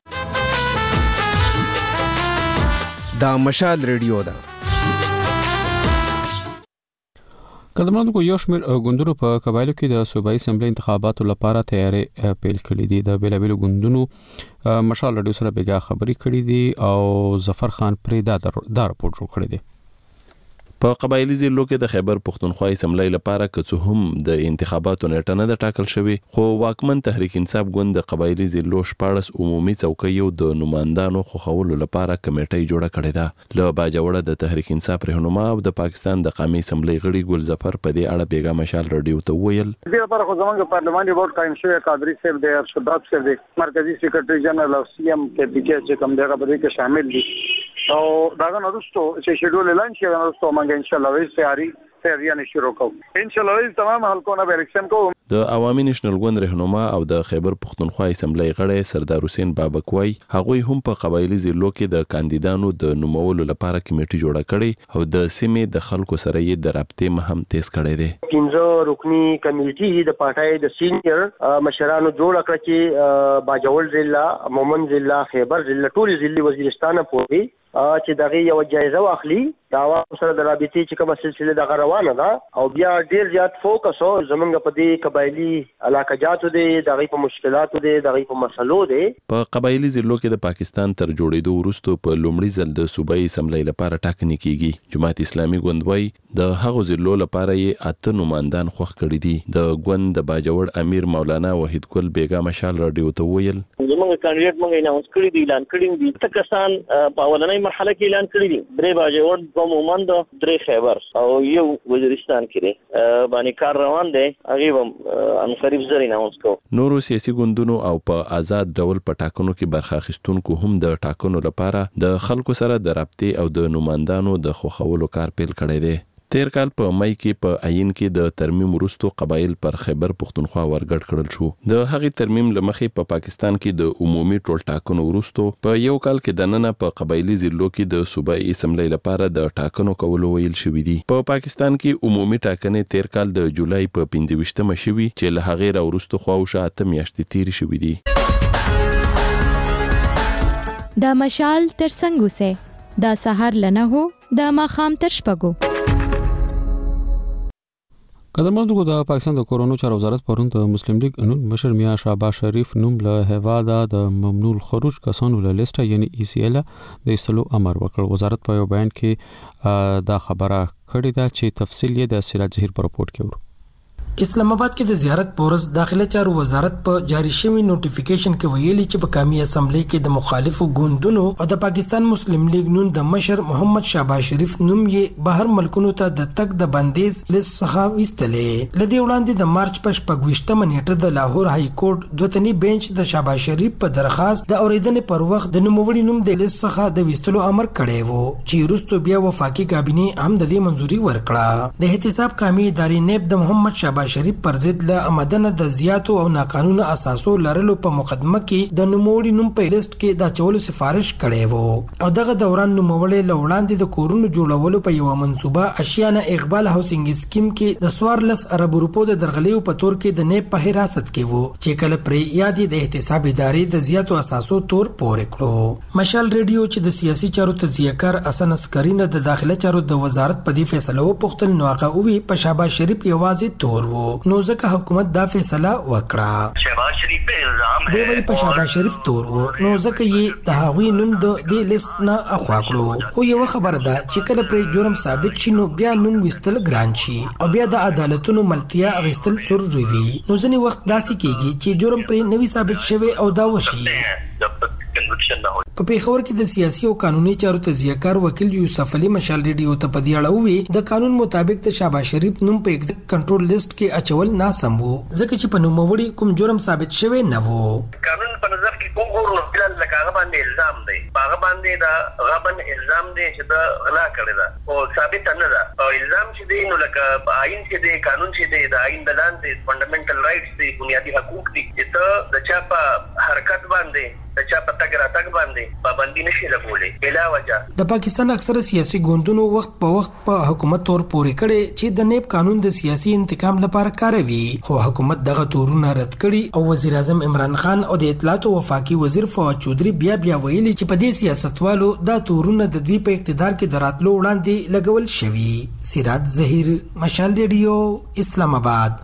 دا مشال ریډیو ده. کډمنو کو یو شمېر ګوندونو په قبایلو کې د صوبایي اسمبلی انتخاباتو لپاره تیاری پیل کړې دي. د بیلابیلو ګوندونو مشال رادیو سره بیګا خبري کړې دي او ظفر خان پریدا دا رپورټ جوړ کړی دی. په قبایلی ضلعو کې د خیبر پښتونخوا اسمبلی لپاره که څه هم د انتخاباتو نیټه نه ده ټاکل شوې، خو واکمن تحریک انصاف ګوند د قبایلی ضلعو شپاړس عمومي څوکیو د نمائندانو خوښولو لپاره کمیټه جوړه کړې ده. له باجوړه د تحریک انصاف رهنما او د پاکستان د قومي اسمبلی غړي ګل ظفر په دې اړه بیګا مشال رادیو ته ویل دې لپاره خو زموږ پارلماني بورډ قائم شوی قادری صاحب د ارشدات صاحب د مرکزی سیکریټری جنرال او سی ایم کې پی کې چې کوم دغه په دې کې شامل دي او داغه نورستو چې شیډول اعلان شوی نورستو موږ ان شاء الله وی سیاري سیاریانه شروع کوو ان شاء الله تمام حلقونه به الیکشن کوو. د عوامي نېشنل ګوند رهنما او د خیبر پښتونخوا اسمبلی غړی سردار حسین بابک وای هغوی هم په قبایلی ضلعو کې د کاندیدانو د نومولو لپاره کمیټه جوړه کړې او د سیمې د خلکو سره یې د رابطې مهم تیز کړی دی. پنځه رکنی کمیټي د پټای د سینیئر مشرانو جوړ کړ چې باجوړ ضلع، مومن ضلع، خیبر ضلع، ټول ضلع وزیرستان پورې چې دغه یو جایزه واخلي دا سره د رابطې چې کومه سلسله د روانه ده او بیا ډیر زیات فوکس او زمونږ په دې قبایلی علاقه جاتو دي دغه په مشکلاتو دي دغه په مسلو دي. په قبایلی ضلعو کې د پاکستان تر جوړېدو وروسته په لومړي ځل د صوبایي اسمبلی لپاره ټاکنې کیږي. جماعت اسلامي ګوند وايي د هغو ضلعو لپاره یې اته نمائندان خوښ کړي دي. د ګوند د باجوړ امیر مولانا وحید ګل بیګا مشال رادیو ته ویل زموږ کاندیدټ موږ اناونس کړی دی، اعلان کړی دی. تکسان په اولنۍ مرحله کې اعلان کړی دي. درې باجوړ، دوه مومند، درې خیبر او یو وزیرستان کې دی. باندې کار روان دی. هغه هم ان قریب زری اناونس کو. نورو سیاسي ګوندونو او په آزاد ډول په ټاکنو کې برخه اخیستونکو هم د ټاکنو لپاره د خلکو سره د رابطې او د نمائندانو د خوښولو کار پیل کړی دی. تیر کال په مای کې په عین کې د ترمیم وروسته قبایل پر خیبر پښتونخوا ورګډ کړل شو. د هغې ترمیم لمخې په پاکستان کې د عمومي ټول ټاکنو وروسته په یو کال کې د ننه په قبایلی ضلعو کې د صوبایي اسمبلی لپاره د ټاکنو کولو ویل شوې دي. په پاکستان کې عمومي ټاکنې تیر کال د جولای په پنځه ویشتمه شوي چې له هغې راوروسته خواوشا اته میاشتې تیرې شوې دي. د مشال تر څنګ اوسئ، د سهار لنه هو د ماښام تر شپږو. قدرمنو د پاکستان د کورونو چارو وزارت پرون د مسلم لیگ نون مشر میاں شهباز شریف نوم له هواده د ممنوع الخروج کسانو له لیسټه یعنی ای سی ال د استلو امر وکړ. وزارت په یو بیان کې دا خبره کړې ده چې تفصیل یې د سراج ظهیر په رپورت کې ورو. اسلام آباد کې د زیارت پورس داخله چارو وزارت په جاری شوی نوټیفیکیشن کې ویلي چې په قومي اسمبلی کې د مخالفو ګوندونو او د پاکستان مسلم لیگ نون د مشر محمد شهباز شریف نوم یې بهر ملکونو ته د تک د بندیز لیست څخه وستلې. لدی وړاندې د مارچ په شپږویشتمه نیټه د لاهور های کورټ دوتنی بنچ د شهباز شریف په درخواست د اوریدنې پر وخت د نوموړي نوم د لیست څخه د وستلو امر کړی وو چې وروسته بیا وفاقي کابینه هم د دې منځوري ورکړه. د احتساب قومي ادارې نیب د محمد شهباز شریف پر ضد له آمدنه د زیاتو او ناقانونه اساسو لرلو په مقدمه کې د نوموړي نوم په لیست کې د چولو سفارش کړی وو او دغه دوران نوموړي له وړاندې د کورونو جوړولو په یو منصوبه اشیانه اقبال هاوسنګ سکیم کې د سوارلس ارب روپو د درغلیو په تور کې د نیب په حراست کې وو چې کله پرې یادې د احتساب ادارې د زیاتو اساسو تور پورې کړو. مشال ریډیو چې د سیاسي چارو تجزیه‌کار حسن عسکری نه د داخله چارو د وزارت په دې فیصله وپوښتل نو هغه وی په شهباز شریف یوازې تور وو نو ځکه حکومت دا فیصله وکړه. شهباز شریف په الزام دی وی په شهباز شریف تور وو نو ځکه یې د هغوی نوم د دې لیست نه اخوا کړو. خو یو خبره ده چې کله پرې جرم ثابت شي نو بیا نوم وستل ګران شي او بیا د عدالتونو ملتیا غوښتل ضروري وي. نو ځنې وخت داسې کیږي چې جرم پرې نوی ثابت شوی او دا وشي. په پیښور کې د سیاسي او قانوني چارو تجزیه‌کار وکیل یوسف علي مشال ریډیو ته په دې اړه وی د قانون مطابق د شهباز شریف نوم په ایگزیکټ کنټرول لیست کې اچول ناسم وو ځکه چې په نوموړي کوم جرم ثابت شوی نه وو. قانون په نظر کې کوم ګورو فلان لکه هغه باندې الزام دی هغه باندې دا غبن الزام دی چې دا غلا کړی دا او ثابت نه ده او الزام چې دی نو لکه آئین چې دی قانون چې دی د آئین د لاندې فندامنټل رائټس دی بنیادی حقوق دي چې ته د چا په حرکت باندې د چا په تګ راتګ باندې پابندي نشي لګولې بلا وجه. د پاکستان اکثره سیاسي ګوندونو وخت په وخت په حکومت تور پورې کړي چې د نیب قانون د سیاسي انتقام لپاره کاروي، خو حکومت دغه تورونه رد کړي او وزیر اعظم عمران خان او د اطلاعات او وفاقي وزیر فواد چودھری بیا بیا ویلي چې په دې سیاستوالو دا تورونه د دوی په اقتدار کې دراتلو وړاندې لګول شوي. سراج ظهیر، مشال ریډیو، اسلام آباد.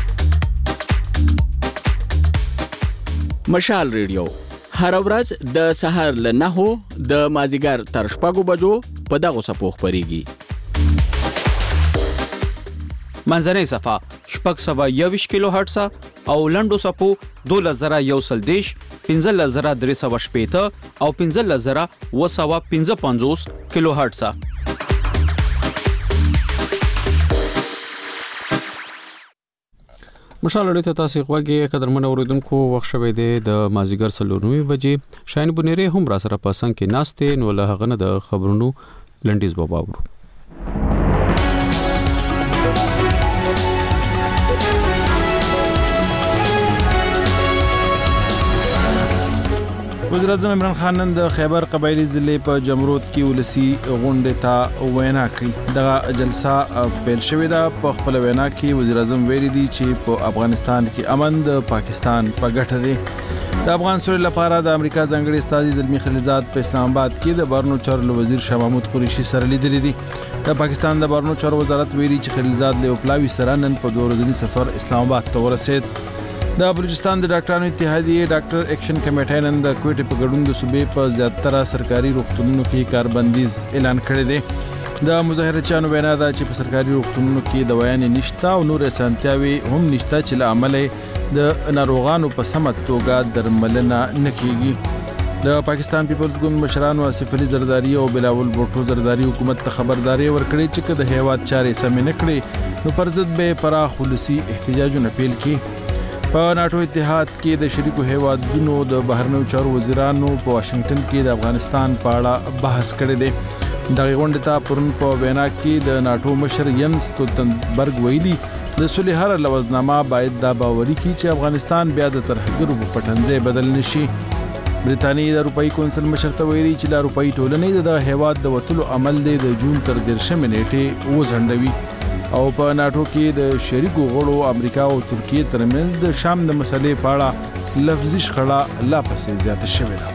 مشال ریډیو هر ورځ د سهار له نهو د مازیګر تر شپږو بجو په دغه سپوخ پریږي. منځنۍ صفه شپږ سوه یوویشت کیلو هرټز او لنډو صفو دولس زره یو سل دېرش، پنځلس زره درې سوه شپېته او پنځلس زره اوه سوه پنځه پنځوس کیلو هرټز. مشال اړیته ته تاسو غوږی قدرمن اوریدونکو وخت شوه دی د مازیګر څلور نیمې بجې. شاهین بنيري هم را سره په څنګ کې ناشته نو له هغه نه د خبرونو لنډیز باباورو. وزیر اعظم عمران خان نن د خیبر قبایلی ضلع په جمرود کې ولسی غونډه ته وینا کوي. دغه جلسه پیل شوې ده. په خپل وینا کې وزیر اعظم ویلي دی چې په افغانستان کې امن د پاکستان په ګټه دی. د افغان سولې لپاره د امریکا ځانګړي استازي زلمی خلیلزاد په اسلام آباد کې د بهرنیو چارو وزیر شاه محمود قریشي سره لیدلي دي. د پاکستان د بهرنیو چارو وزارت ویلي چې خلیلزاد له پلاوي سره نن په دوه ورځني سفر اسلام آباد ته ورسید. د بلوچستان د ډاکټرانو اتحادیې ډاکټر اکشن کمیټې نن د کوټې په ګډون د صوبې په زیاتره سرکاري روغتونونو کې کاربندیز اعلان کړی دی. د مظاهره چانو وینا ده چې په سرکاري روغتونونو کې دوايانې نشته او نور اسانتیاوي هم نشته چې له امله د ناروغانو په سمه توګه درملنه نه کیږي. د پاکستان پیپلز ګوند مشرانو آصف علي زرداری او بلاول بوټو زرداری حکومت ته خبرداري ورکړي چې که د هیواد چارې سمې نه کړي نو پر ضد به پراخ ولسی احتجاجونه پیل کړي. په ناټو اتحاد کې د شریکو هیوادونو د بهرنیو چارو وزیرانو په واشنگټن کې د افغانستان په اړه بحث کړی دی. دغه غونډه ته پرون په وینا کې د ناټو مشر ینس ستولتنبرګ ویلي د صلح هر لوزنامه باید دا باوري کړي چې افغانستان بیا د ترهګرو په پټنځي بدل نشي. برېټانیا د اروپאי کونسل مشر ته ویلي چې د اروپאי ټولنې د هیواد د وټلو عمل دی د جون تر دیرشمې نیټې وځنډوي. او په ناټو کې د شریکو غړو امریکا او ترکیه ترمنځ د شام د مسلې په اړه لفظي شخړه لا پسې زیاته شوې ده.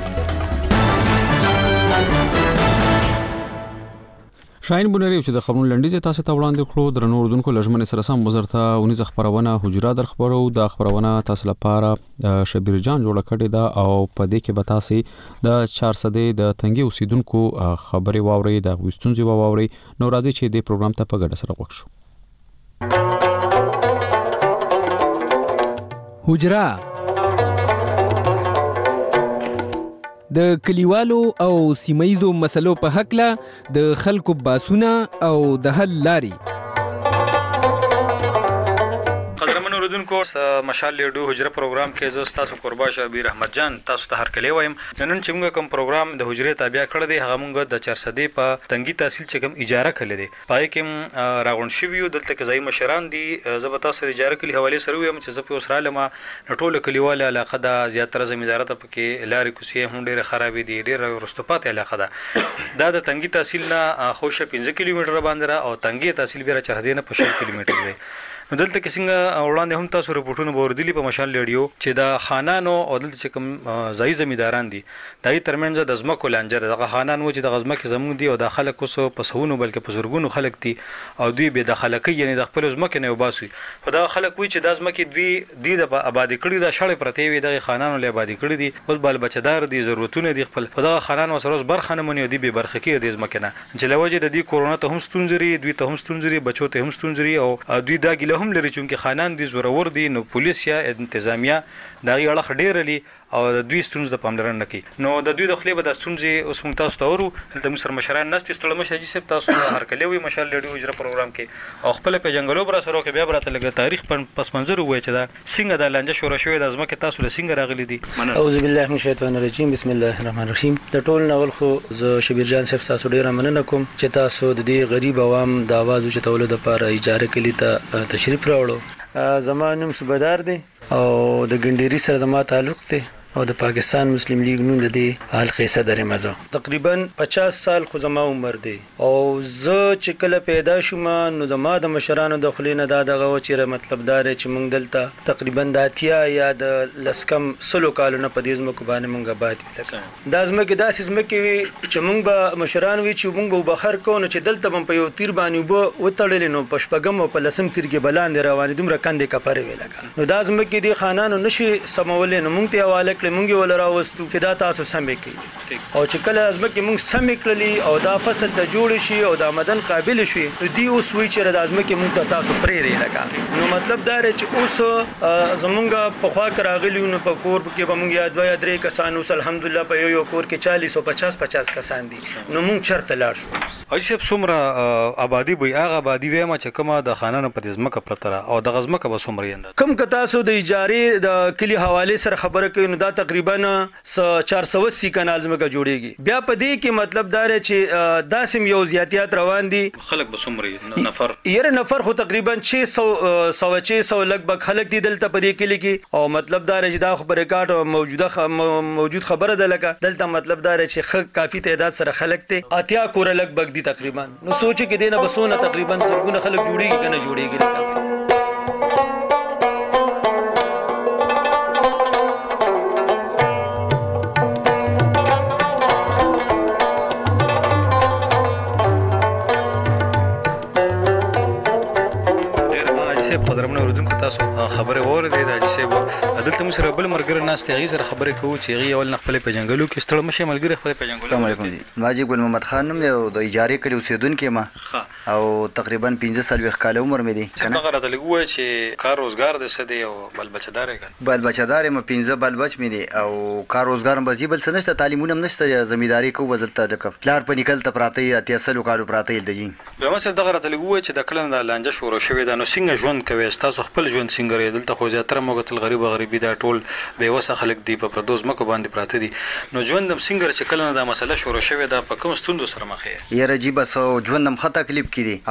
شاهین بنيري چې د خبرونو لنډیز تاسو ته وړاندې کړو درنو اوردونکو لژمنې سره سم وزارت اونیز خبرونه حجرا در خبرو د خبرونه تاسو لپاره شبیر جان جوړ کړی دا او په دې کې به تاسو د چهار سده د تنګي اوسیدونکو خبري واوري د غوښتنځي واوري نو راځي چې د پروګرام ته په ګډه سره وښو. حجرا د کلیوالو او سیمایزو مسلو په حق له د خلکو باسونه او د حل لاري. اوریدونکو مشال لیډو حجره پروګرام کې زه تاسو قربا شبیر احمد جان تاسو ته هر کله وایم نن چې موږ کوم پروګرام د حجره تابع کړی دی هغه موږ د چهار سده په تنګي تحصیل چې کوم اجاره کړی دی پای کې راغون شویو دلته کې ځای مشران دي زه تاسو د اجاره کلی حواله سره ویم چې زه په اوسراله ما ټوله کلیواله علاقه د زیاتره زمیندارات په کې لارې کوسي هم ډیره خراب دي ډیره رستپات علاقه ده دا د تنګي تحصیل نه خوشه پنځه کیلومتره باندې او تنګي تحصیل بیره چهار سده نه په شل کیلومتر دی. نو دلته کې څنګه وړاندې هم تاسو رپورټونه وردلی په مشال لیډیو چې د خانانو او دلته چې کوم ځای زمیداران دي دای ترمنځ د ځمکو لانجر دغه خانان و چې د غزمکه زمون دي او د خلک اوسو په سهونو بلکې په زورګونو خلک دي او دوی به د خلک یعنی د خپل ځمکه نه وباسي خدا خلک وی چې د ځمکه دوی دی د آبادی کړي د شړې پرته وي د خانانو له آبادی کړي دي اوس بل بچدار دي ضرورتونه دي خپل خدا خانان وسروس برخه نه مني دی به برخه کې د ځمکه نه چې لوجه د دې کورونا ته هم ستونزري دوی ته هم ستونزري بچو ته هم ستونزري او دوی دا ګله هم لري چې خانان دي زورور دي نو پولیس یا انتظامیه دا یو اړه ډیر لري او د دوی ستونزې د پاملرنه نه کوي نو د دوی د خپل به د ستونزې اوس موږ تاسو ته ورو دلته موږ سره مشران نست ستړي مشاجي صاحب تاسو هر کله وي مشال لیډیو اجرا پروګرام کې او خپل په جنگلو بر سره کې بیا براته لګ تاریخ پس منظر وای چې دا څنګه د لانجه شروع شوې د ازمکه تاسو له څنګه راغلي دي. اعوذ بالله من الشیطان الرجیم بسم الله الرحمن الرحیم. د ټول نول خو ز شبیر جان صاحب تاسو ډیر مننه کوم چې تاسو د دې غریب عوام د आवाज او چتولو د لپاره اجاره کلی ته تشریف راوړو. زمانم صوبدار دی او د ګنديري سره زما تعلق دی او د پاکستان مسلم لیگ نون د دې حلقې صدر مزه تقریبا پچاس سال خو زما عمر دی او زه چې کله پیدا شوم نو د ما د مشرانو د خلینو دا دغه چې مطلب دار چې مونږ دلته تقریبا د اتیا یا د لسکم سلو کالونو په دې ځمکو باندې مونږ آباد لکه دا ځمکې داسې ځمکې وي چې مونږ به مشران وي چې مونږ به بخر کوو نو چې دلته به په یو تیر باندې وبه وتړلې نو په شپږم او په لسم تیر کې بلاندې روانې دومره کندې کپرې وې لکه نو دا ځمکې دې خانانو نشي سمولې نو مونږ ته یې حواله کړې مونږ یې ول راوستو چې دا تاسو سمې کړئ او چې کله ځمکې مونږ سمې کړلې او دا فصل ته جوړ شي او د آمدن قابل شي نو دی اوس وایي چې دا ځمکې مونږ ته تاسو پرېږدئ لکه نو مطلب دا دی چې اوس زمونږ پخوا که راغلي وو نو په کور کې به مونږ یا دوه یا درې کسان اوس الحمدلله په یو یو کور کې چالیس او پچاس پچاس کسان دي نو مونږ چېرته لاړ شو حاجي صاحب څومره آبادي به هغه آبادي وایم چې کومه د خانانو په دې ځمکه پرته او د ځمکه به څومره یې کم که تاسو د اجارې د کلي حوالې سره خبره کوي نو دا تقریبا چار سو اسی کنال ځمکه جوړیږي بیا په دې کې مطلب دا دی چې داسې یو زیاتیات روان دي خلک به څومره نفر یره نفر خو تقریبا شش سو سوا شش سو لګبګ خلک دي دلته په دې کلي کې او مطلب دا دی چې دا خو په ریکارډ موجوده موجود خبره ده لکه دلته مطلب دا دی چې خلک کافي تعداد سره خلک ته اتیا کور لګبګ دي تقریبا نو سوچ کې دینه بسونه تقریبا څنګه خلک جوړیږي کنه جوړیږي قدرمن اوردونکو تاسو خبره وره دی د صاحب دلته موږ سره بل مرګره ناس ته غي سره خبره کوو چې غي اول نخپل په جنگلو کې ستړ مشه ملګری خپل په جنگلو السلام علیکم جی ماجی ګل محمد خان نوم دی د اجاره کلی اوسیدونکو ما او تقریبا پنځه سال وخت کال عمر مې دی کنه هغه راته لګوي چې کار روزګار د سدي او بل بچدار یې بل بچدار مې پنځه بل بچ مې دی او کار روزګار هم بزی بل سنشت تعلیمونه هم نشته زمیداری کو وزلته د پلار په نکل ته پراته اتیا سلو کالو پراته دی به مثلا دغه راته لګوي چې د کلن د لانجه شروع شوې ده نو څنګه ژوند کوي تاسو خپل ژوند څنګه لري دلته خو زیاتره موږ تل غریب غریبي دا ټول به وسه خلک دی په پردوز مکو باندې پراته دي نو ژوند هم څنګه چې کله دا مسله شروع شوې ده په کوم ستوندو سره مخ یې یاره جی بس ژوند هم خطا کلیپ کړي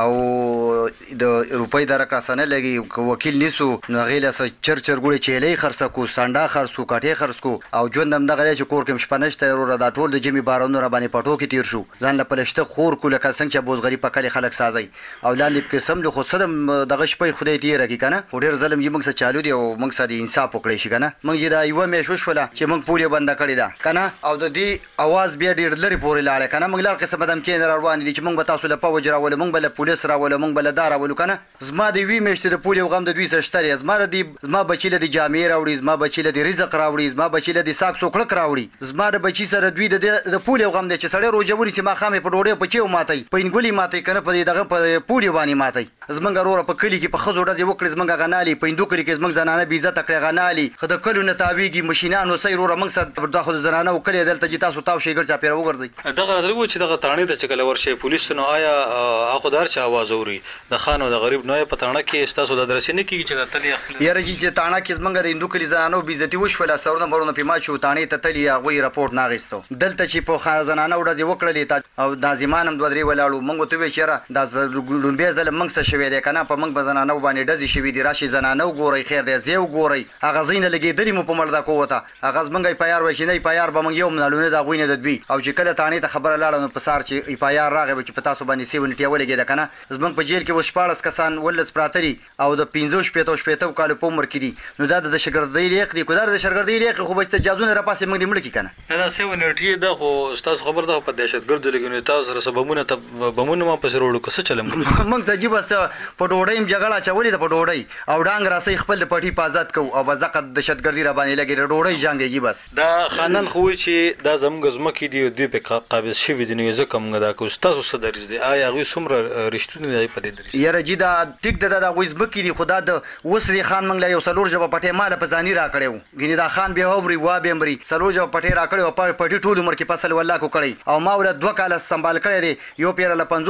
او د روپۍ د رقصانه لګي وکیل نیسو نو غیله سره چر چر ګوړي چيلې خرڅ کو سانډا خرڅ کو کټې خرڅ کو او ژوند هم دغه چې کور کې شپنشته ورو دا ټول د جمی بارونو را باندې پټو کې تیر شو ځان له پلشته خور کو لکه څنګه چې بوز غریب پکلي خلک سازي او لاندې قسم له خو صدم دغه شپې خدای دې راکی کنه ډېر ظلم یې موږ سره چالو دی او موږ سره انصاف وکړي شي کنه موږ دا یو مې شوش ولا چې موږ پوره بند کړی دا کنه او د دې आवाज بیا ډېر لري پورې لاړ کنه موږ لار قسم دم کې نه روان دي چې موږ به تاسو له پوج راول موږ بل پولیس راول موږ بل دار راول کنه زما دی وی مېشته د پولیو غم د دوی سره شته زما دی زما بچی له جامع راوړي زما بچی له رزق راوړي زما بچی له ساک سوکړک راوړي زما د بچی سره دوی د پولیو غم د چې سړی روجوري چې ما خامې په ډوډۍ په چیو ماتای په انګولي ماتای کنه په دغه په پولیو باندې ماتای زمنګ وروره په کلی کې په خزو ډزې وکړې زمنګ غنالي په اندو کلی کې زمنګ زنانه بي عزت کړې غنالي خد کلو نه تاویږي ماشينانو سې وروره موږ سره د خود زنانه وکړې دلته چې تاسو تاو شي ګر چا پیرو ورځي دغه راځي چې دغه ترانې ته چکل ورشي پولیس نو آیا اخودار چا आवाज اوري د خانو د غریب نوې پتانه کې تاسو د درسې نه کیږي چې تلې اخلي یاره چې تانه کې زمنګ د اندو کلی زنانو بي عزت وشول سرونه مرونه په ما چو تانه ته تلې غوي رپورت ناغستو دلته چې په خزانه وړه وکړلې او د ځمانم دوه درې ولاړو موږ ته وی چیرې د لومبه ځل موږ څه شوي دی کنه په موږ بزنانه باندې ډزې شوي دي راشي زنانه ګوري خیر دی زیو ګوري هغه زینه لګېدلی مو په مردا کوته هغه زمنګ پیار وشي نه پیار به موږ یو منالونه دا غوینه د دوی او چې کله تانه ته خبره لاړه نو په سار چې پیار راغی چې په تاسو باندې سیون ټیول لګید کنه زمنګ په جیل کې وشپارس کسان ولس پراتري او د پنځه شپېته شپېته کال په عمر کې دي نو دا د شګردۍ لیک دی کودار د شګردۍ لیک خو بس تجاوزونه را پاسې موږ دې ملکی کنه دا سیون ټی دا خو تاسو خبر ده په دهشتګرد لګونی تاسو سره سببونه ته بمونه ما پس وروړو کس چلم موږ ځجی بس په ډوډۍ جګړه چولې د پټوړی او ډنګ راسي خپل د پټي پازات کو او بزقه د شتګردي را باندې لګي ډوړی جنگي بس دا خانن خو چې دا زموږ زمکې دی د په قابل شوی دی نو زکه موږ دا کو تاسو صدرز دی آیا غوي سمره رښتونه دی په دې درې یاره جی دا ټیک د دا غوي زمکې دی خدا د وسري خان منګ لا یو سلور جواب پټه مال په ځاني را کړو ګینه دا خان به هوبري وا بمبري سلور جواب پټه را کړو په پټي ټول عمر کې فصل والله کو کړی او ما ول دوه کال سنبال کړی دی یو پیر له پنځوس باندې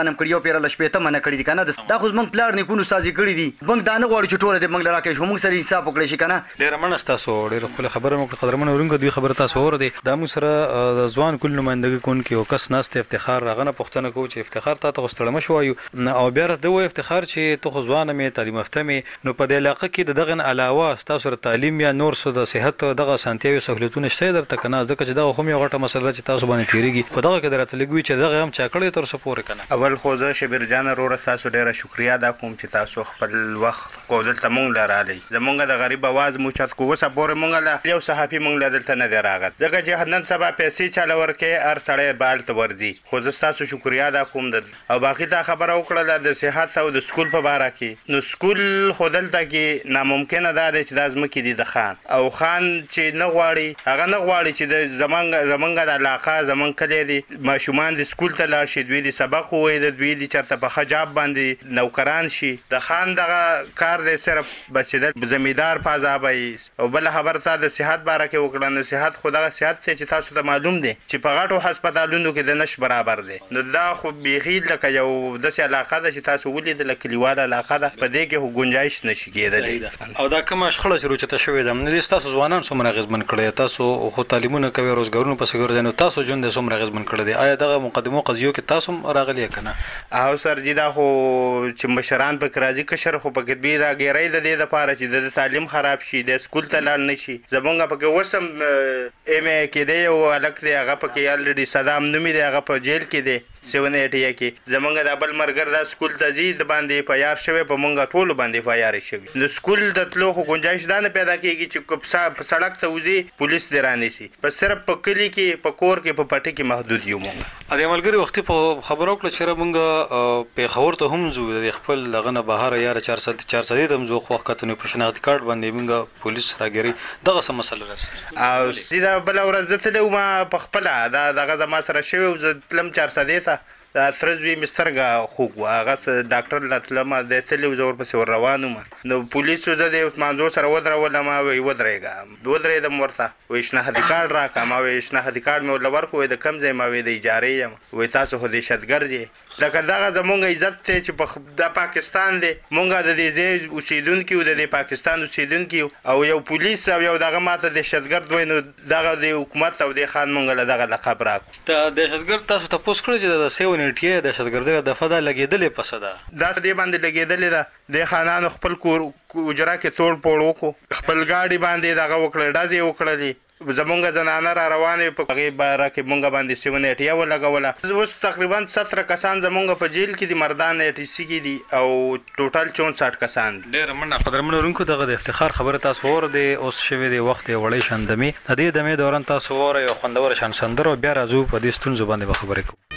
منم کړی او پیر لشپې ته منه کړی دي کنه دا خو موږ پلار نه کونو سازي کړی دي موږ دا نه غواړو چې ټول دې موږ لراکې شو موږ سره حساب وکړي شي کنه ډیر منستا سو ډیر خپل خبره مو قدرمن ورنګ دوی خبره تاسو اور دي دا مو سره د ځوان کل نمائندګي کون کې او کس ناست افتخار راغنه پښتنه کو چې افتخار ته غوستړم شو او بیا د و افتخار چې تو ځوان مې تعلیم یافته مې نو په دې علاقه کې د دغه علاوه تاسو سره تعلیم یا نور څه د صحت دغه سانتیاوي سہولتونه شته درته کنه ځکه چې دغه هم یو غټه مسله چې تاسو باندې تیریږي په دغه کې درته لګوي چې دغه هم چا کړی تر څو پورې کنه اول خو زه شبیر جان ورور تاسو ډیره شکریا دا کوم چې تاسو خپل وخت کو دلته مونږ لرالی زمونږ د غریب आवाज مو چت کو وسه پورې مونږ لا یو صحافي مونږ لا دلته نه دی راغلی ځکه چې نن سبا پیسې چاله ورکې هر سړی بال ته ورځي خو زه تاسو شکریا دا کوم د او باقي دا خبره وکړه د صحت او د سکول په باره کې نو سکول خو دلته کې ناممکنه ده چې دا زمکې دي د خان او خان چې نه غواړي هغه نه غواړي چې د زمونږ زمونږ د علاقه زمونږ کلی دي ماشومان د سکول ته لاړ شي دوی د سبق ووایي د دوی د چېرته په حجاب باندې نوکران شي د خان دغه کار دی صرف بس چې د زمیندار په عذاب او بل خبر تا د صحت باره کې وکړه نو صحت خو دغه صحت چې تاسو ته معلوم دی چې په غټو هسپتالونو کې د نش برابر دی نو دا خو بیخي لکه یو داسې علاقه ده چې تاسو ولیدله کلیواله علاقه ده په دې کې خو ګنجایش نشي کېدلی او دا کومه شخړه چې روچته شوې ده نو تاسو ځوانان څومره اغېزمن کړی تاسو خو تعلیمونه کوي روزګارونو پسې ګرځئ نو تاسو ژوند څومره اغېزمن کړی دی آیا دغه مقدمو قضیو کې تاسو راغلی کنه او سر جی دا خو چې مشران په راځي کشر خو په کې بي راګیرای د دې لپاره چې د تعلیم خراب شي د سکول ته لاړ نشي زمونږ په کې وسم ایم ای کې دی او الک دی هغه په کې الریډي صدام نومي دی هغه په جیل کې دی سیون ایټیا کې زمونږ د بل مرګر د سکول ته ځي د باندې په یار شوی په مونږه ټول باندې فایار شوی د سکول د تلو خو گنجائش دا نه پیدا کیږي چې په سړک ته وځي پولیس درانه سي په صرف په کلی کې په کور کې په پټي کې محدود یو مونږ ا دې ملګری وخت په خبرو کړ چې مونږ په خبر ته هم زو د خپل لغنه بهار یار چهار سو چهار سو دم زو خو کتنې په شناخت کارت باندې مونږ پولیس راګری دغه سم مسله ده او سیده بل ورځ ته لو ما په خپل دا دغه زما سره شوی او تلم چهار سو ته دا ترځوي مسترګه خوګ هغه ډاکټر لاتلمه د تلو زور پسې ور روانو ما نو پولیسو د مانزو سره ودرول ما وی ودرېګا ودرې د مرته وې شناخت کارت راکا ما وې شناخت کارت مې ولور خو د کم ځای ما وې د اجاره یم وې تاسو خو دې شتګر دي لکه دغه زمونږ عزت ته چې په د پاکستان دی مونږ د دې ځای اوسیدونکي او د پاکستان اوسیدونکي او یو پولیس او یو دغه ماته دهشتګرد وای نو دغه د حکومت او د خان مونږ له دغه لقب راکو ته دهشتګرد تاسو ته پوس کړی چې د سیونټي دهشتګرد د فدا لګیدلې پسدا دا دې باندې لګیدلې ده د خانانو خپل کور اجرا کې ټول پوړو کو خپل گاډي باندې دغه وکړه دازي وکړلې زمونږ زنانه را روانې په هغې باره کې مونږ باندې سیون ایټیا ولګوله اوس تقریبا ستره کسان زمونږ په جیل کې دي مردان ایټي سي کې دي او ټوټل چونسټ کسان دي ډېره مننه قدرمنو ورونکو دغه د افتخار خبره تاسو اور دی اوس شوی دی وخت یې وړی شاندمي د دې دمې دوران تاسو اور یو خوندور شان سندره بیا راځو په دې ستونزو باندې به خبرې کوو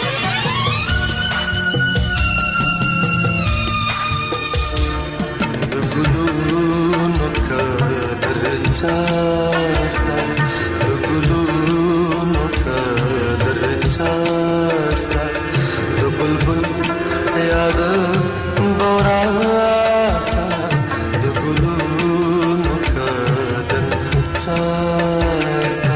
چاستا د ګلونو قدر چاستا د بلبل یاد بوراستا د ګلونو قدر چاستا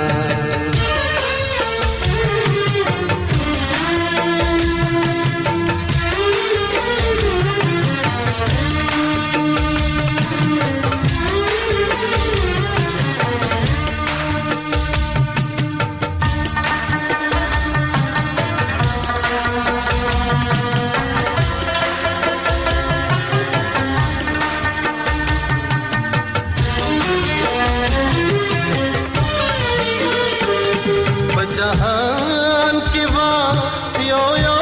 जहान की बात यो यो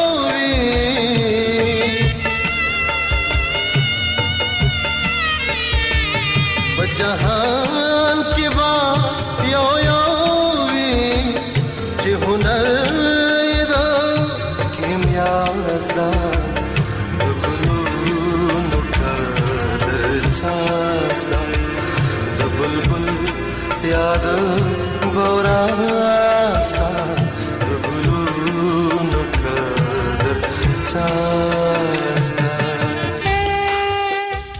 जहान की बात यो यो ची हुनर दा किमियास्ता बगुलूनु कादर चास्ता द बुलबुल याद बौरास्ता द गुलूनु قدر चास्ता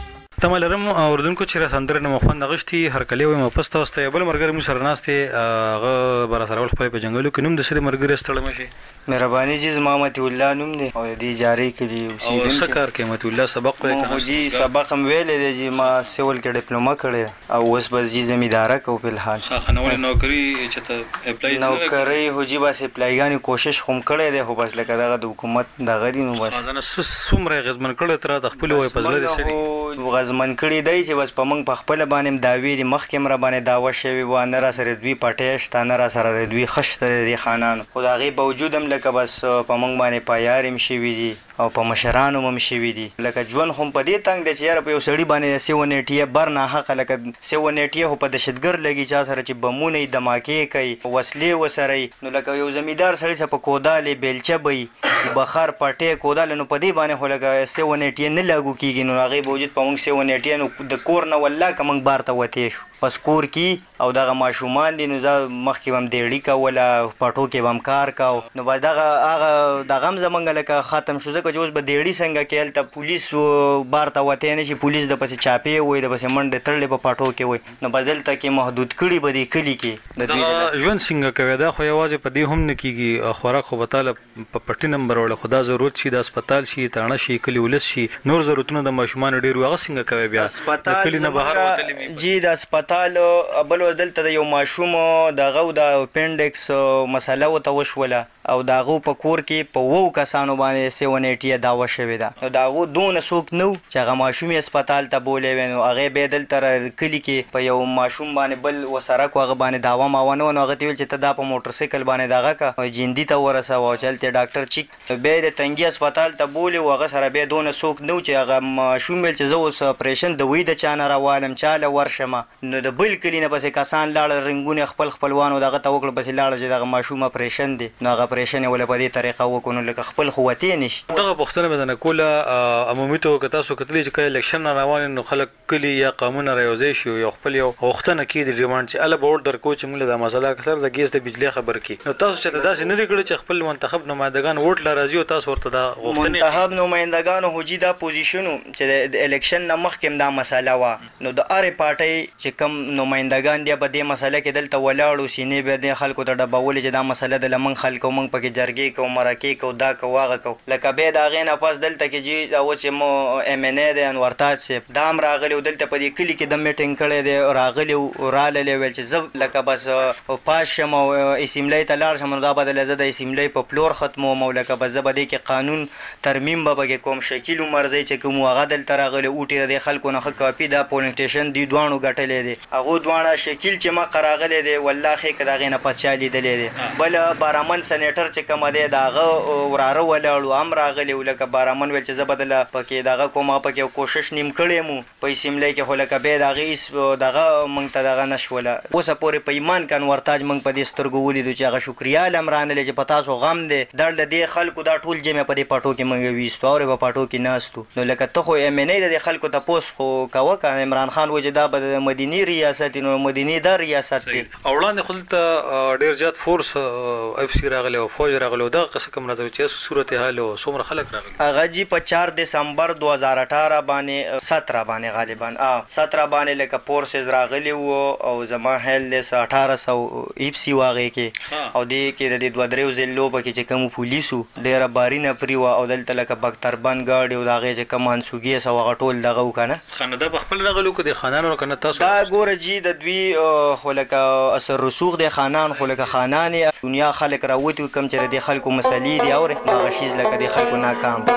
تمالرم اوردونکو چې سندره نه مخوند غشتي هر کله وي مپس تاسو ته بل مرګر مو سره ناشته هغه بر سره ول خپل په جنگلو کې نوم د سره مرګر استړم شي مهرباني جی محمد الله نوم دی او دی جاری کلی او سکار کې مت الله سبق وای کنه جی سبق هم ویل دی جی ما سیول کې ډیپلوما کړی او اوس بس جی زمیندار کو په الحال خا نو نوکری چې ته اپلای نوکری هو جی بس اپلای غاني کوشش کوم کړی دی خو بس لکه دغه د حکومت د غری نو بس ځنه سومره غزمن کړی تر د خپل وای پزله دي سړي غزمن کړی دی چې بس په موږ په خپل باندې داوی دی مخکې مر باندې داوا شوی و نه را سره دوی پټیش تا نه را سره دوی خشته دي خانان خدای باوجود هم لکه بس په موږ باندې پایارم شي وی دي او په مشرانو هم شي وی دي لکه ژوند هم په دې تنگ دي چې یار په یو سړی باندې سیونېټیه بر نه حق لکه سیونېټیه هو په دشتګر لګي چا سره چې بمونه دماکې کوي وسلې وسره نو لکه یو زمیدار سړی چې په کودالې بیلچه بي بخار پټه کودال نو په دې باندې خو لکه سیونېټیه نه لاګو کیږي نو هغه باوجود په موږ سیونېټیه نو د کور نه والله کوم بار ته وته شو پس کور کی او دغه ماشومان دي نو مخکې هم دیړی کوله پټو کې هم کار کاو نو بعد دغه هغه دغه هم زمونږ لکه ختم شو ځکه چې اوس به دیړی څنګه کېل ته پولیس بار ته وته نه شي پولیس د پسې چاپې وای د پسې منډه تړلې په پټو کې وای نو بدل ته کې محدود کړي به دې کلی کې د دوی ژوند څنګه کوي دا خو یوازې په دې هم نه کیږي خوراک خو بتاله په پټی نمبر ولا خدا ضرورت شي د هسپتال شي ترانه شي کلی ولس شي نور ضرورتونه د ماشومان ډیر وغه څنګه کوي بیا د کلی نه بهر وتلې جی د هسپتال بل دلته د یو ماشوم د غو د اپنډکس مسله وته وشوله او داغه په کور کې په وو کسانو باندې سیونېټیه داوا شوې ده نو داغه دون سوک نو چې هغه ماشوم هسپتال ته بولې ونو هغه به دل تر کلی کې په یو ماشوم باندې بل وسره کو هغه باندې داوا ماونه نو هغه تیل چې ته دا په موټر سایکل باندې داغه کا جیندي ته ورسه و چلته ډاکټر چیک به د تنګي هسپتال ته بولې هغه سره به دون سوک نو چې هغه ماشوم چې زو اوس اپریشن د وې د چانه راوالم چاله ورشمه نو د بل کلی نه پسې کسان لاړ رنگونه خپل خپلوانو دغه ته وکړه پسې لاړ چې دغه ماشوم اپریشن دی نو هغه اپریشن ولا په دې طریقه وکونو لکه خپل خواتې نشي دغه پښتنه مدنه کوله عمومي تو که تاسو کتلی چې کله الیکشن روان نو خلک کلی یا قانون راوځي شي یو خپل یو وختنه کې د ډیماند چې ال بورډ در کوچ موږ د مسله اکثر د ګیس د بجلی خبر کی نو تاسو چې داسې نه لري چې خپل منتخب نمائندگان ووټ لراځي او تاسو ورته دا وختنه منتخب نمائندگان هوجي دا پوزیشنو چې د الیکشن نه مخکې دا مسله وا نو د اره پارټي چې کم نمائندگان دی په دې مسله کې دلته ولاړو سینې به د خلکو ته ډبول چې دا مسله د لمن خلکو موږ پکې جرګې کو مرکې کو دا کو واغه کو لکه به دا غینه پاس دلته کې جی او چې مو ام ان ای د انور تاج سپ دام راغلی دلته په دې کلی کې د میټینګ کړي دی راغلی رااله لیول چې زب لکه بس پاس شمو اسمبلی ته لاړ شم دا بدل زده اسمبلی په پلور ختمو مولکه بس زبده کې قانون ترمیم به بګه کوم شکل مرزي چې کوم هغه دلته راغلی اوټي د خلکو نه کاپی دا پولینګ سټیشن دی دوانو غټلې دي هغه دوانه شکل چې ما قراغلی دی والله خې کدا غینه پچالي دلې دي بل بارامن سېنیټر چې کوم دی داغه وراره ولاړو هم راغلی ولکه بارامن ول چې زبدله پکې داغه کومه پکې کوشش نیم کړې مو پیسې ملای کې هلکه به داغه ایس داغه مونږ ته داغه نشوله اوس پورې پیمان کان ورتاج مونږ په دې سترګو ولیدو چې هغه شکریا لمران لې چې پتا سو غم دی درد دې خلکو دا ټول جمع په دې پټو کې مونږ وېستو او په پټو کې ناستو نو لکه ته خو ام ان ای د خلکو ته پوس خو کاوه کان عمران خان وجه دا د مدینی ریاست نو مدینی د ریاست دی اوړاندې خپل ډیر زیات فورس اف سی راغله او فوج راغله دا قصه کوم نظر چې صورتحال او څومره خلک راغله هغه جی په چار دسمبر دو هزار اٹھارہ باندې سترہ باندې غالبا ا سترہ باندې لکه فورسز راغلی وو او زما هل له اٹھارہ سو ایف سی واغې کې او دې کې د دوه دریو زلو په کې چې کوم پولیسو ډیر بارینه پریوا او دلته لکه بختربن گاډي او داغه چې کوم انسوګي سو غټول دغه وکنه خانه په خپل راغلو کو د خانانو کنه تاسو دا ګوره جی د دوی خلک اثر رسوخ د خانان خلک خانان دنیا خلک راوتی کم چې د خلکو مسلې دی او هغه شیز لکه د خلکو ناکام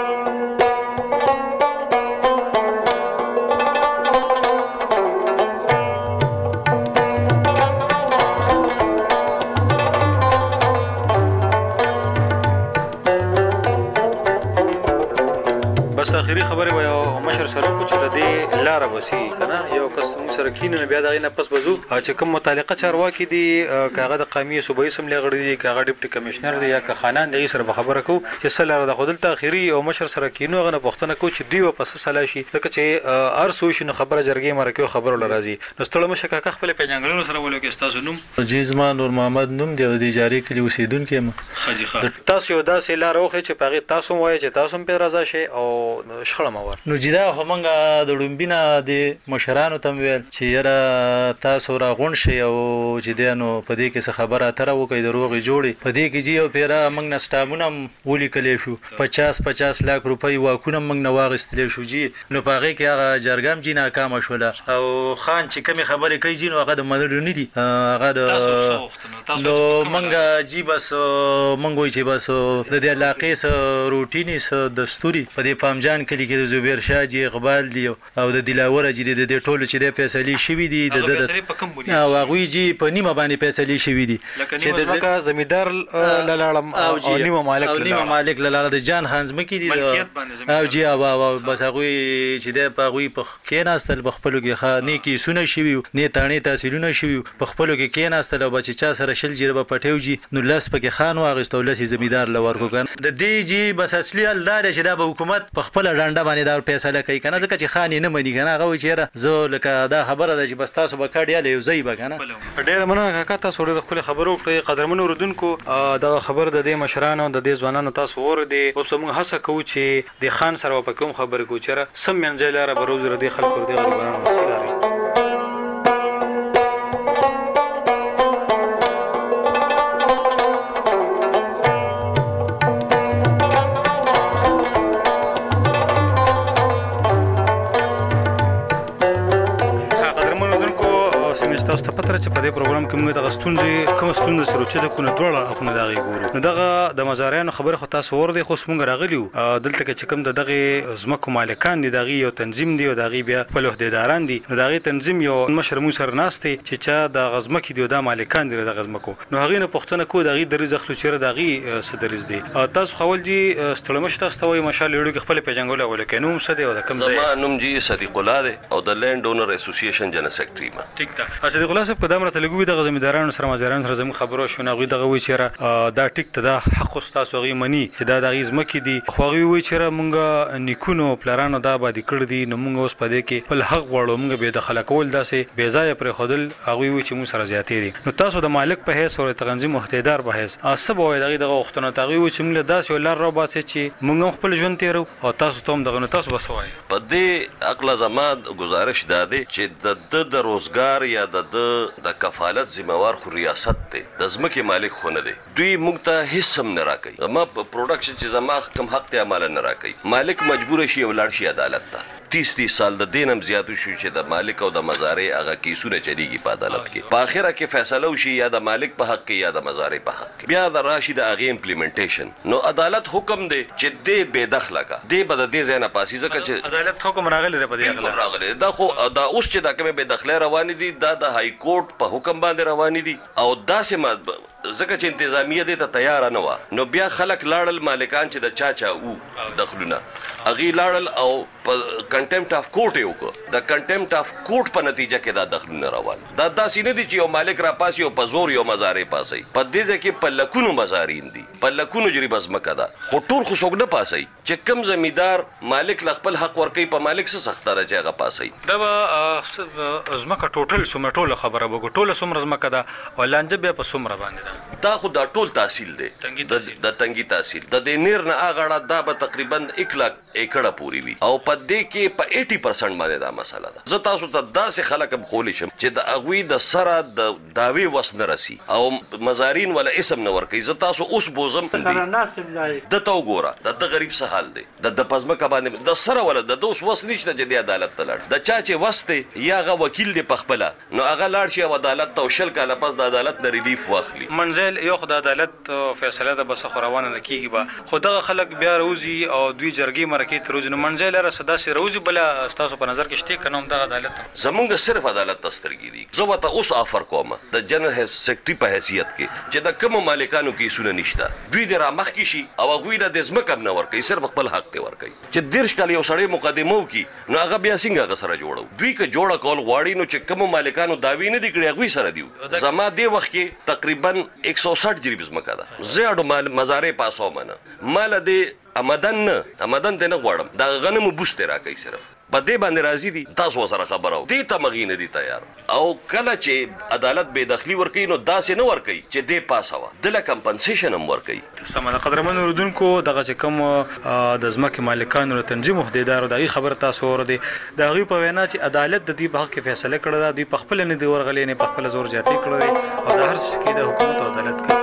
بس اخیری خبره وایو مشر سره کو چې د لار بسي کنه یو کس سره کینې بیا دا نه پس بزو چې کوم متعلقه چارواکي دي کاغه د قومي صوبایي سملې غړي دي کاغه ډیپټي کمشنر دي یا که خانان دي سره خبره کو چې سره د خپل تاخيري او مشر سره کینو غنه پښتنه کو چې دی په سلا شي لکه چې ار سوشنه خبره جرګې مرکه خبره لرازي نو ستړم شکه خپل پیژنګلونو سره ولو کې تاسو نوم جیزما نور محمد نوم دی د جاری کلی اوسیدونکو خجي خا تاسو یو داسې لار اوخه چې پغه تاسو وایي چې تاسو په رضا شي او شخړه مور نو جدا همغه د ډومبینا د مشرانو تم ویل چې یاره تاسو را غون شي او جديانو په دې کې څه خبره تر وکي د روغي جوړي په دې کې جی او پیرا موږ نسټامونه ولي کلی شو پچاس پچاس لاک روپۍ واکونه موږ نه واغستلې شو جی نو پاغه کې هغه جرګم جی ناکام شوله او خان چې کمی خبرې کوي جی نو هغه د منلو نه دي هغه د نو موږ جی بس موږ وی چې بس د دې علاقې سره روټینی سره دستوري په دې پامجان کلی کې د زبیر شاه جی اقبال دی او د دلاور جی د دې ټولو چې د فیصله شوی دی د او هغه جی په نیمه باندې فیصله شوی دی چې د ځکه زمیدار لاله او نیمه مالک او نیمه مالک لاله د جان خان زمکی دی او جی او بس هغه چې د پاغوي په کېناستل بخپلو کې خاني کې سونه شوی نه تانه تحصیلونه شوی بخپلو کې کېناستل او بچ چا سره شل جربه پټیوجي نو لاس پکې خان واغستو لسی زمیدار لور کو کن د دې جی بس اصلي الله چې د حکومت په خپل ډنډه باندې دار فیصله کوي کنه ځکه چې خان نه مني کنه هغه چیرې زه لکه دا خبره ده چې بس تاسو به کډیا له یوځای به کنه ډېر مننه کاکا تاسو ډېر خپل خبرو کړې قدرمنو اوردونکو دا خبر د دې مشرانو د دې ځوانانو تاسو ور دي اوس موږ هڅه کوو چې د خان سره په کوم خبرې کو چیرې سم منځلاره بروز ردی خلکو د غریبانو مسله لري تاسو ته پته چې په دې پروګرام کې موږ د غستونځي کوم ستونزې سره چې د کونه ډوړه اخونه داغي ګورو نو دغه د مزاريانو خبره خو تاسو ور دي خو موږ راغلیو دلته کې چې کوم د دغه زمکو مالکان دي دغه یو تنظیم دی او دغه بیا په لوهداران دي نو دغه تنظیم یو مشر مو سره ناشته چې چا د غزمکی دی د مالکان دي د غزمکو نو هغه نه پښتنه کو دغه درې زخلو چیرې دغه صدرز دي تاسو خول دي ستړمش تاسو ته وي ماشاء الله لړو خپل پیژنګول اول کې نوم څه دی او د کوم ځای زما نوم جی صدیق الله دی او د لینډ ډونر اسوسییشن جنرال سیکریټری ما ټیک ده صدیق الله صاحب قدم راته لګوي د زمیدارانو سره مزارانو سره زمو خبرو شونه غوي دغه وی چیرې دا ټیک ته د حق تاسو غي منی چې دا د غزمکی دي خو غوي وی چیرې مونږه نیکونو پلارانو دا باندې کړ دي نو مونږ اوس پدې کې په حق وړو مونږ به د خلکول داسې بے ځای پر خودل غوي وی چې مو سره زیاتې دي نو تاسو د مالک په هیڅ او تنظیم محتدار به هیڅ اسب وای دغه دغه وختونه تغوي وی چې مونږ داسې ولر را باسي چې مونږ خپل ژوند تیرو او تاسو ته هم دغه تاسو بسوای په دې عقل زماد گزارش داده چې د د روزګار یا د د کفالت ذمہوار خو ریاست ته د ځمکې مالک خو نه دی دوی موږ ته هیڅ هم نه راکوي زما په پروډکشن چې زما کم حق ته عمل نه راکوي مالک مجبور شي ولاړ شي عدالت ته تیس تیس سال د دینم زیاتو شو چې د مالک او د مزارې هغه کیسونه چلیږي په عدالت کې په اخره کې فیصله وشي یا د مالک په حق کې یا د مزارې په حق کې بیا د راشد هغه امپلیمنټیشن نو عدالت حکم دی چې دې بے دخله کا دې بد دې زنه پاسي ځکه چې عدالت حکم راغلی دی په دې حکم راغلی دا خو دا اوس چې دا کومه بے دخله روان دي دا د های کورټ په حکم باندې روان دي او داسې ځکه چې انتظامیه دې ته تیار نه و نو بیا خلک لاړل مالکان چې د چا چا وو دخلونه اغي لاړل او کنټمپټ اف کورټ یو کو د کنټمپټ اف کورټ په نتیجه کې دا دخلونه روان دا داسې نه دي چې یو مالک را پاسي او په زور یو مزارې پاسي په دې ځکه په لکونو مزارین دي په لکونو جری بس مکه دا خو ټول خو څوک نه پاسي چې کم زمیدار مالک خپل حق ورکي په مالک څخه سخت راځي هغه پاسي دا ازمکه ټوټل سومه ټوله خبره وګ ټوله سومره ازمکه دا ولانجه بیا په سومره باندې دا خو دا ټول تحصیل دی د تنګي تحصیل د دینیر نه اغاړه دا به تقریبا یک لاک ایکړه پوری وي او په دې کې په اسی پرسنټ باندې دا مسله ده زه تاسو ته داسې خلک هم خولې شم چې د اغوی د سره د داوی وس نه رسی او مزارین ولا اسم نه ورکي زه تاسو اوس بوزم د تو ګوره د غریب سه حال دی د پزمکه باندې د سره ولا د دوس وس نشته چې د عدالت ته لړ د چا چې وسته یا غ وکیل دی پخپله نو هغه لاړ شي عدالت ته شل کاله پس د عدالت نه ریلیف واخلي منزل یو خدای عدالت فیصله ده بس خو روانه نه کیږي با خدغه خلک بیا روزي او دوی جرګي مرکې تر روز نه منزل را صدا سي روزي بل تاسو په نظر کې شته کنه د عدالت زمونږ صرف عدالت تسترګي دي زه وته اوس افر کوم د جنرال سیکریټری په حیثیت کې چې د کوم مالکانو کې سونه نشته دوی د را مخ کې شي او غوی د ځمکه نه ورکي صرف خپل حق ته ورکي چې دیرش کال یو سړی مقدمه وکي نو هغه بیا څنګه غسر جوړو دوی که جوړه کول غواړي نو چې کوم مالکانو داوی نه دی کړی غوی سره دیو زما دی وخت کې تقریبا یک سو ساٹھ جریب ځمکه ده زه اډو مال مزارې پاسو منه مال دې امدن نه امدن دې نه غواړم دا غنمو بوسته راکې صرف په دې باندې راضي دي تاسو سره خبرو دې ته مغینه دي تیار او کله چې عدالت بے دخلی ورکي نو داسې نه ورکي چې دې پاسه و د کمپنسیشن هم ورکي. سمه قدرمن اوردونکو دغه چې کوم د ځمکې مالکانو تنظیم عہدیدار دغه خبر تاسو ور دي دغه په وینا چې عدالت د دې په حق کې فیصله کړه دی په خپل نه دی ورغلې نه په خپل زور جاتي کړی او د هر څه کې د حکومت او عدالت کې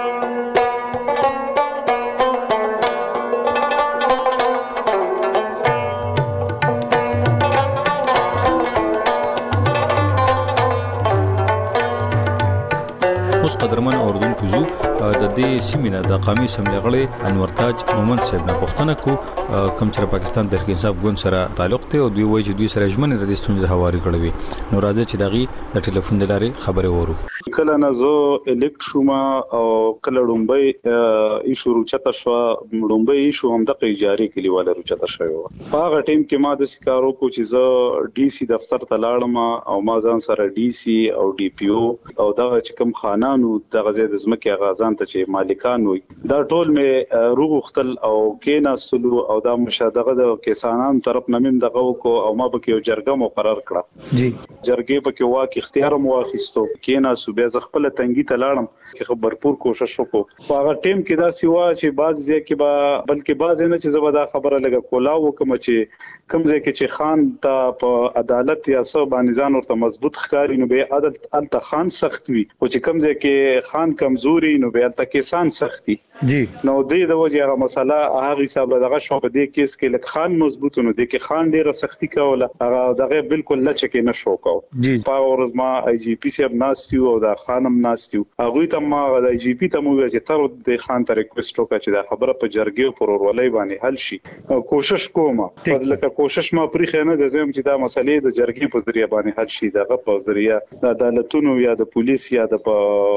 قدرمن اوردونکو زو د دې سیمینه د قومي اسمبلی غړي انور تاج مومن صاحب نه پوښتنه کو کوم چې پاکستان تحریک انصاف ګوند سره تعلق ته او دوی وایي چې دوی سره ژمنه د دې ستونزې حواري کړې نو راځي چې دغه د ټلیفون د لارې خبرې ورو. کله نه زه الیکټ شوم او کله ډومبای ایشو روچته شو ډومبای ایشو هم د جاری کلیواله روچته شو په هغه ټیم کې ما د سکارو کو چې زه ډي سي دفتر ته لاړم او ما ځان سره ډي سي او ډي پی او او دا چې کوم خانانو د غزې د ځمکې غازان ته چې مالکان وي دا ټول مې روغختل او کېناستلو او دا مشادغه د کسانانو طرف نمیم دغه کو او ما به یو جرګه مقرر کړه جی جرګې په کې واک اختیار مو واخیستو کېناسو بیا ز خپل تنګي ته لاړم چې خبرپور کوشش وکړو په هغه ټیم کې دا سیوا چې بعض ځای کې با بلکې بعض نه چې زبدا خبره لګه کولا وکم چې کوم ځای کې چې خان ته په عدالت یا سب باندې ورته مضبوط ښکاری نو به عدالت الته خان سخت وي او چې کوم ځای کې خان کمزوري نو به الته کسان سختي جی نو دې د وجه هغه مسله هغه حساب دغه شو په دې کیس کې لک خان مضبوط نو دې کې خان ډیره سختی کوله هغه دغه بالکل لچ کې نشو کو جی په ورځ ما ای جی پی سي ناستیو او دا خانم ناستیو هغه ته ما د ای جی پی ته مو چې تر د خان ته ریکوست وکړه چې دا خبره په جرګې پر ورولای باندې حل شي کوشش کوم لکه کوشش ما پرې خنه د زم چې دا مسلې د جرګې په ذریعہ باندې حل شي دغه په ذریعہ د عدالتونو یا د پولیس یا د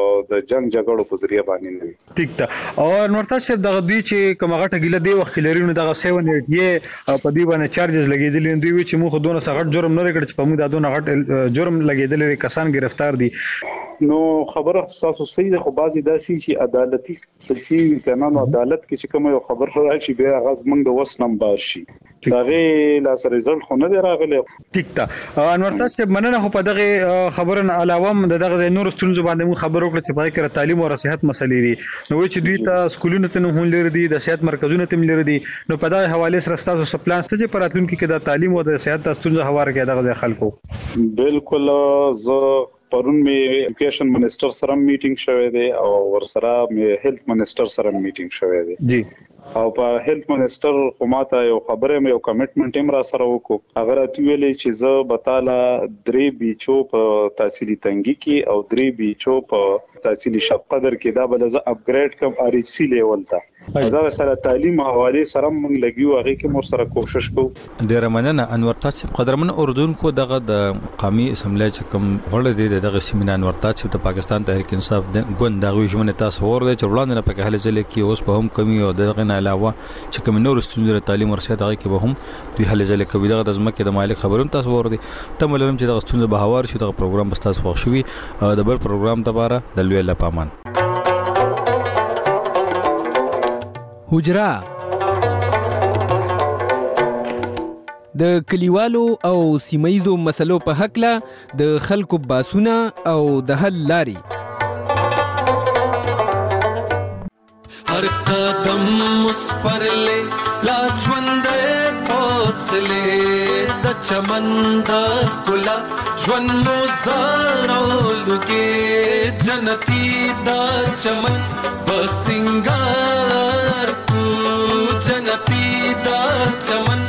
د جنگ جګړو په ذریعہ باندې نه ټیک تا او نورتا صاحب دغه دوی چې کومه غټه ګیله دی وخت لري نو دغه سیون یې په دې باندې چارجز لګیدل دوی چې موږ دونه سغټ جرم نه لري چې په موږ دونه غټ جرم لګیدل لري کسان گرفتار دي نو خبره تاسو صحیح ده خو بعضی داسي چې عدالتي صحیح قانون عدالت کې چې کوم یو خبر راشي بیا غاز موږ د وس نمبر شي دغه لاس ريزلټ خو نه دی راغلی ټیک تا انور تاسو مننه خو په دغه خبرونه علاوه دغه نور ستونزو باندې مو خبر وکړه چې پای کړه تعلیم او صحت مسلې دي نو چې دوی ته سکولونو ته نه لري دي د صحت مرکزونو ته لري دي نو په دغه حواله سره تاسو سپلان ست چې پراتون کې د تعلیم او د صحت ستونزو حوار کې دغه خلکو بالکل زه پرون می ایجوکیشن منسٹر سره میټینګ شوه دی او ورسره می هیلث منسٹر سره میټینګ شوه دی جی او په هیلث منسٹر خو ماته یو خبره مې یو کمټمنټ هم را سره وکړو هغه راته ویلې چې زه بتاله درې بیچو په تحصیلي تنګي کې او درې بیچو په تحصیلي شپ قدر کې دا بل زه اپګریډ کوم ار ایچ سی لیول ته دا سره تعلیم حواله سره موږ لګیو هغه کې مور سره کوشش کوو ډیر مننه انور تاسو قدرمن اردن کو دغه د قومي اسمبلی چې کوم وړل دي دغه سیمینار انور تاسو د پاکستان تحریک انصاف ګوند دغه ژوند تاسو ور دي چې وړاندې نه پکې هله ځل کې اوس په هم کمی او دغه نه علاوه چې کوم نور ستونزې تعلیم ورسره دغه کې به هم دوی هله ځل کوي دغه د ځمکې د مالک خبرون تاسو ور دي ته ملم چې دغه ستونزې به هوار شي دغه پروګرام بس تاسو خوښ شوي د بل پروګرام لپاره د لوی الله پامان حجرا د کلیوالو او سیمایزو مسلو په حق له د خلکو باسونه او د حل لاري هر قدم مسپرلے لا ژوندې حوصله د چمن د کلا ژوند زارولو کې جنتی دا چمن بسنگار کو جنتی دا چمن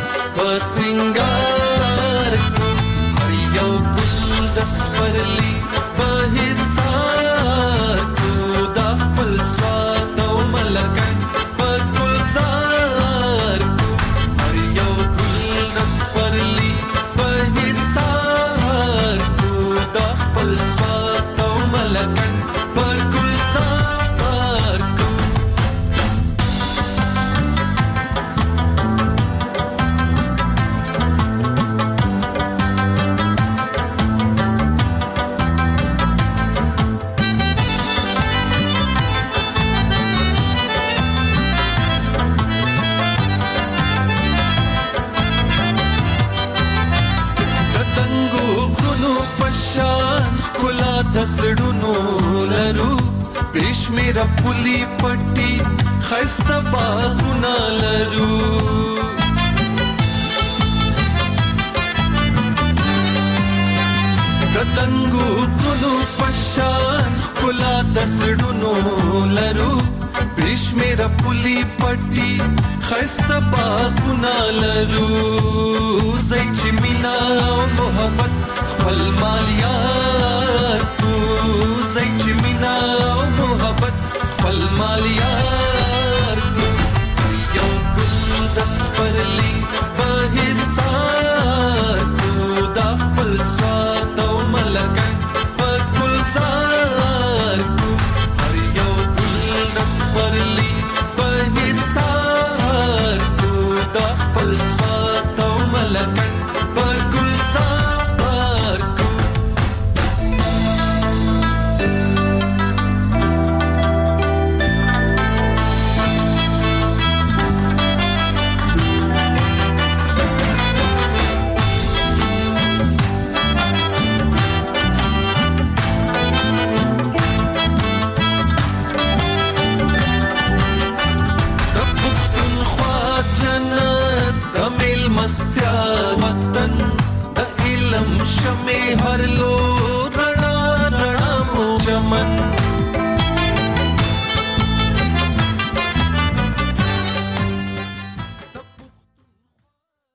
بسنگار کو هر یو ګل د سپرلی په حصار کو د خپل سات او ملکن په ګلزار کو هر یو ګل د سپرلی په حصار کو د خپل سات او ملکن په ګلزار کو تسړونو لرو بشمیر پولی پټي خسته باغونه لرو دتنګو غلو پشان خلا تسړونو لرو بشمیر پولی پټي خسته باغونه لرو زای چې مینا او محبت خپل مالیار کو زای چې مینا او محبت خپل مالیار کو یو ګل د سپرلی په حساب کو د خپل سات او ملکن په ګلزار کو هر یو ګل د سپرلی په حساب کو د خپل سات او ملکن په ګلزار کو मस्त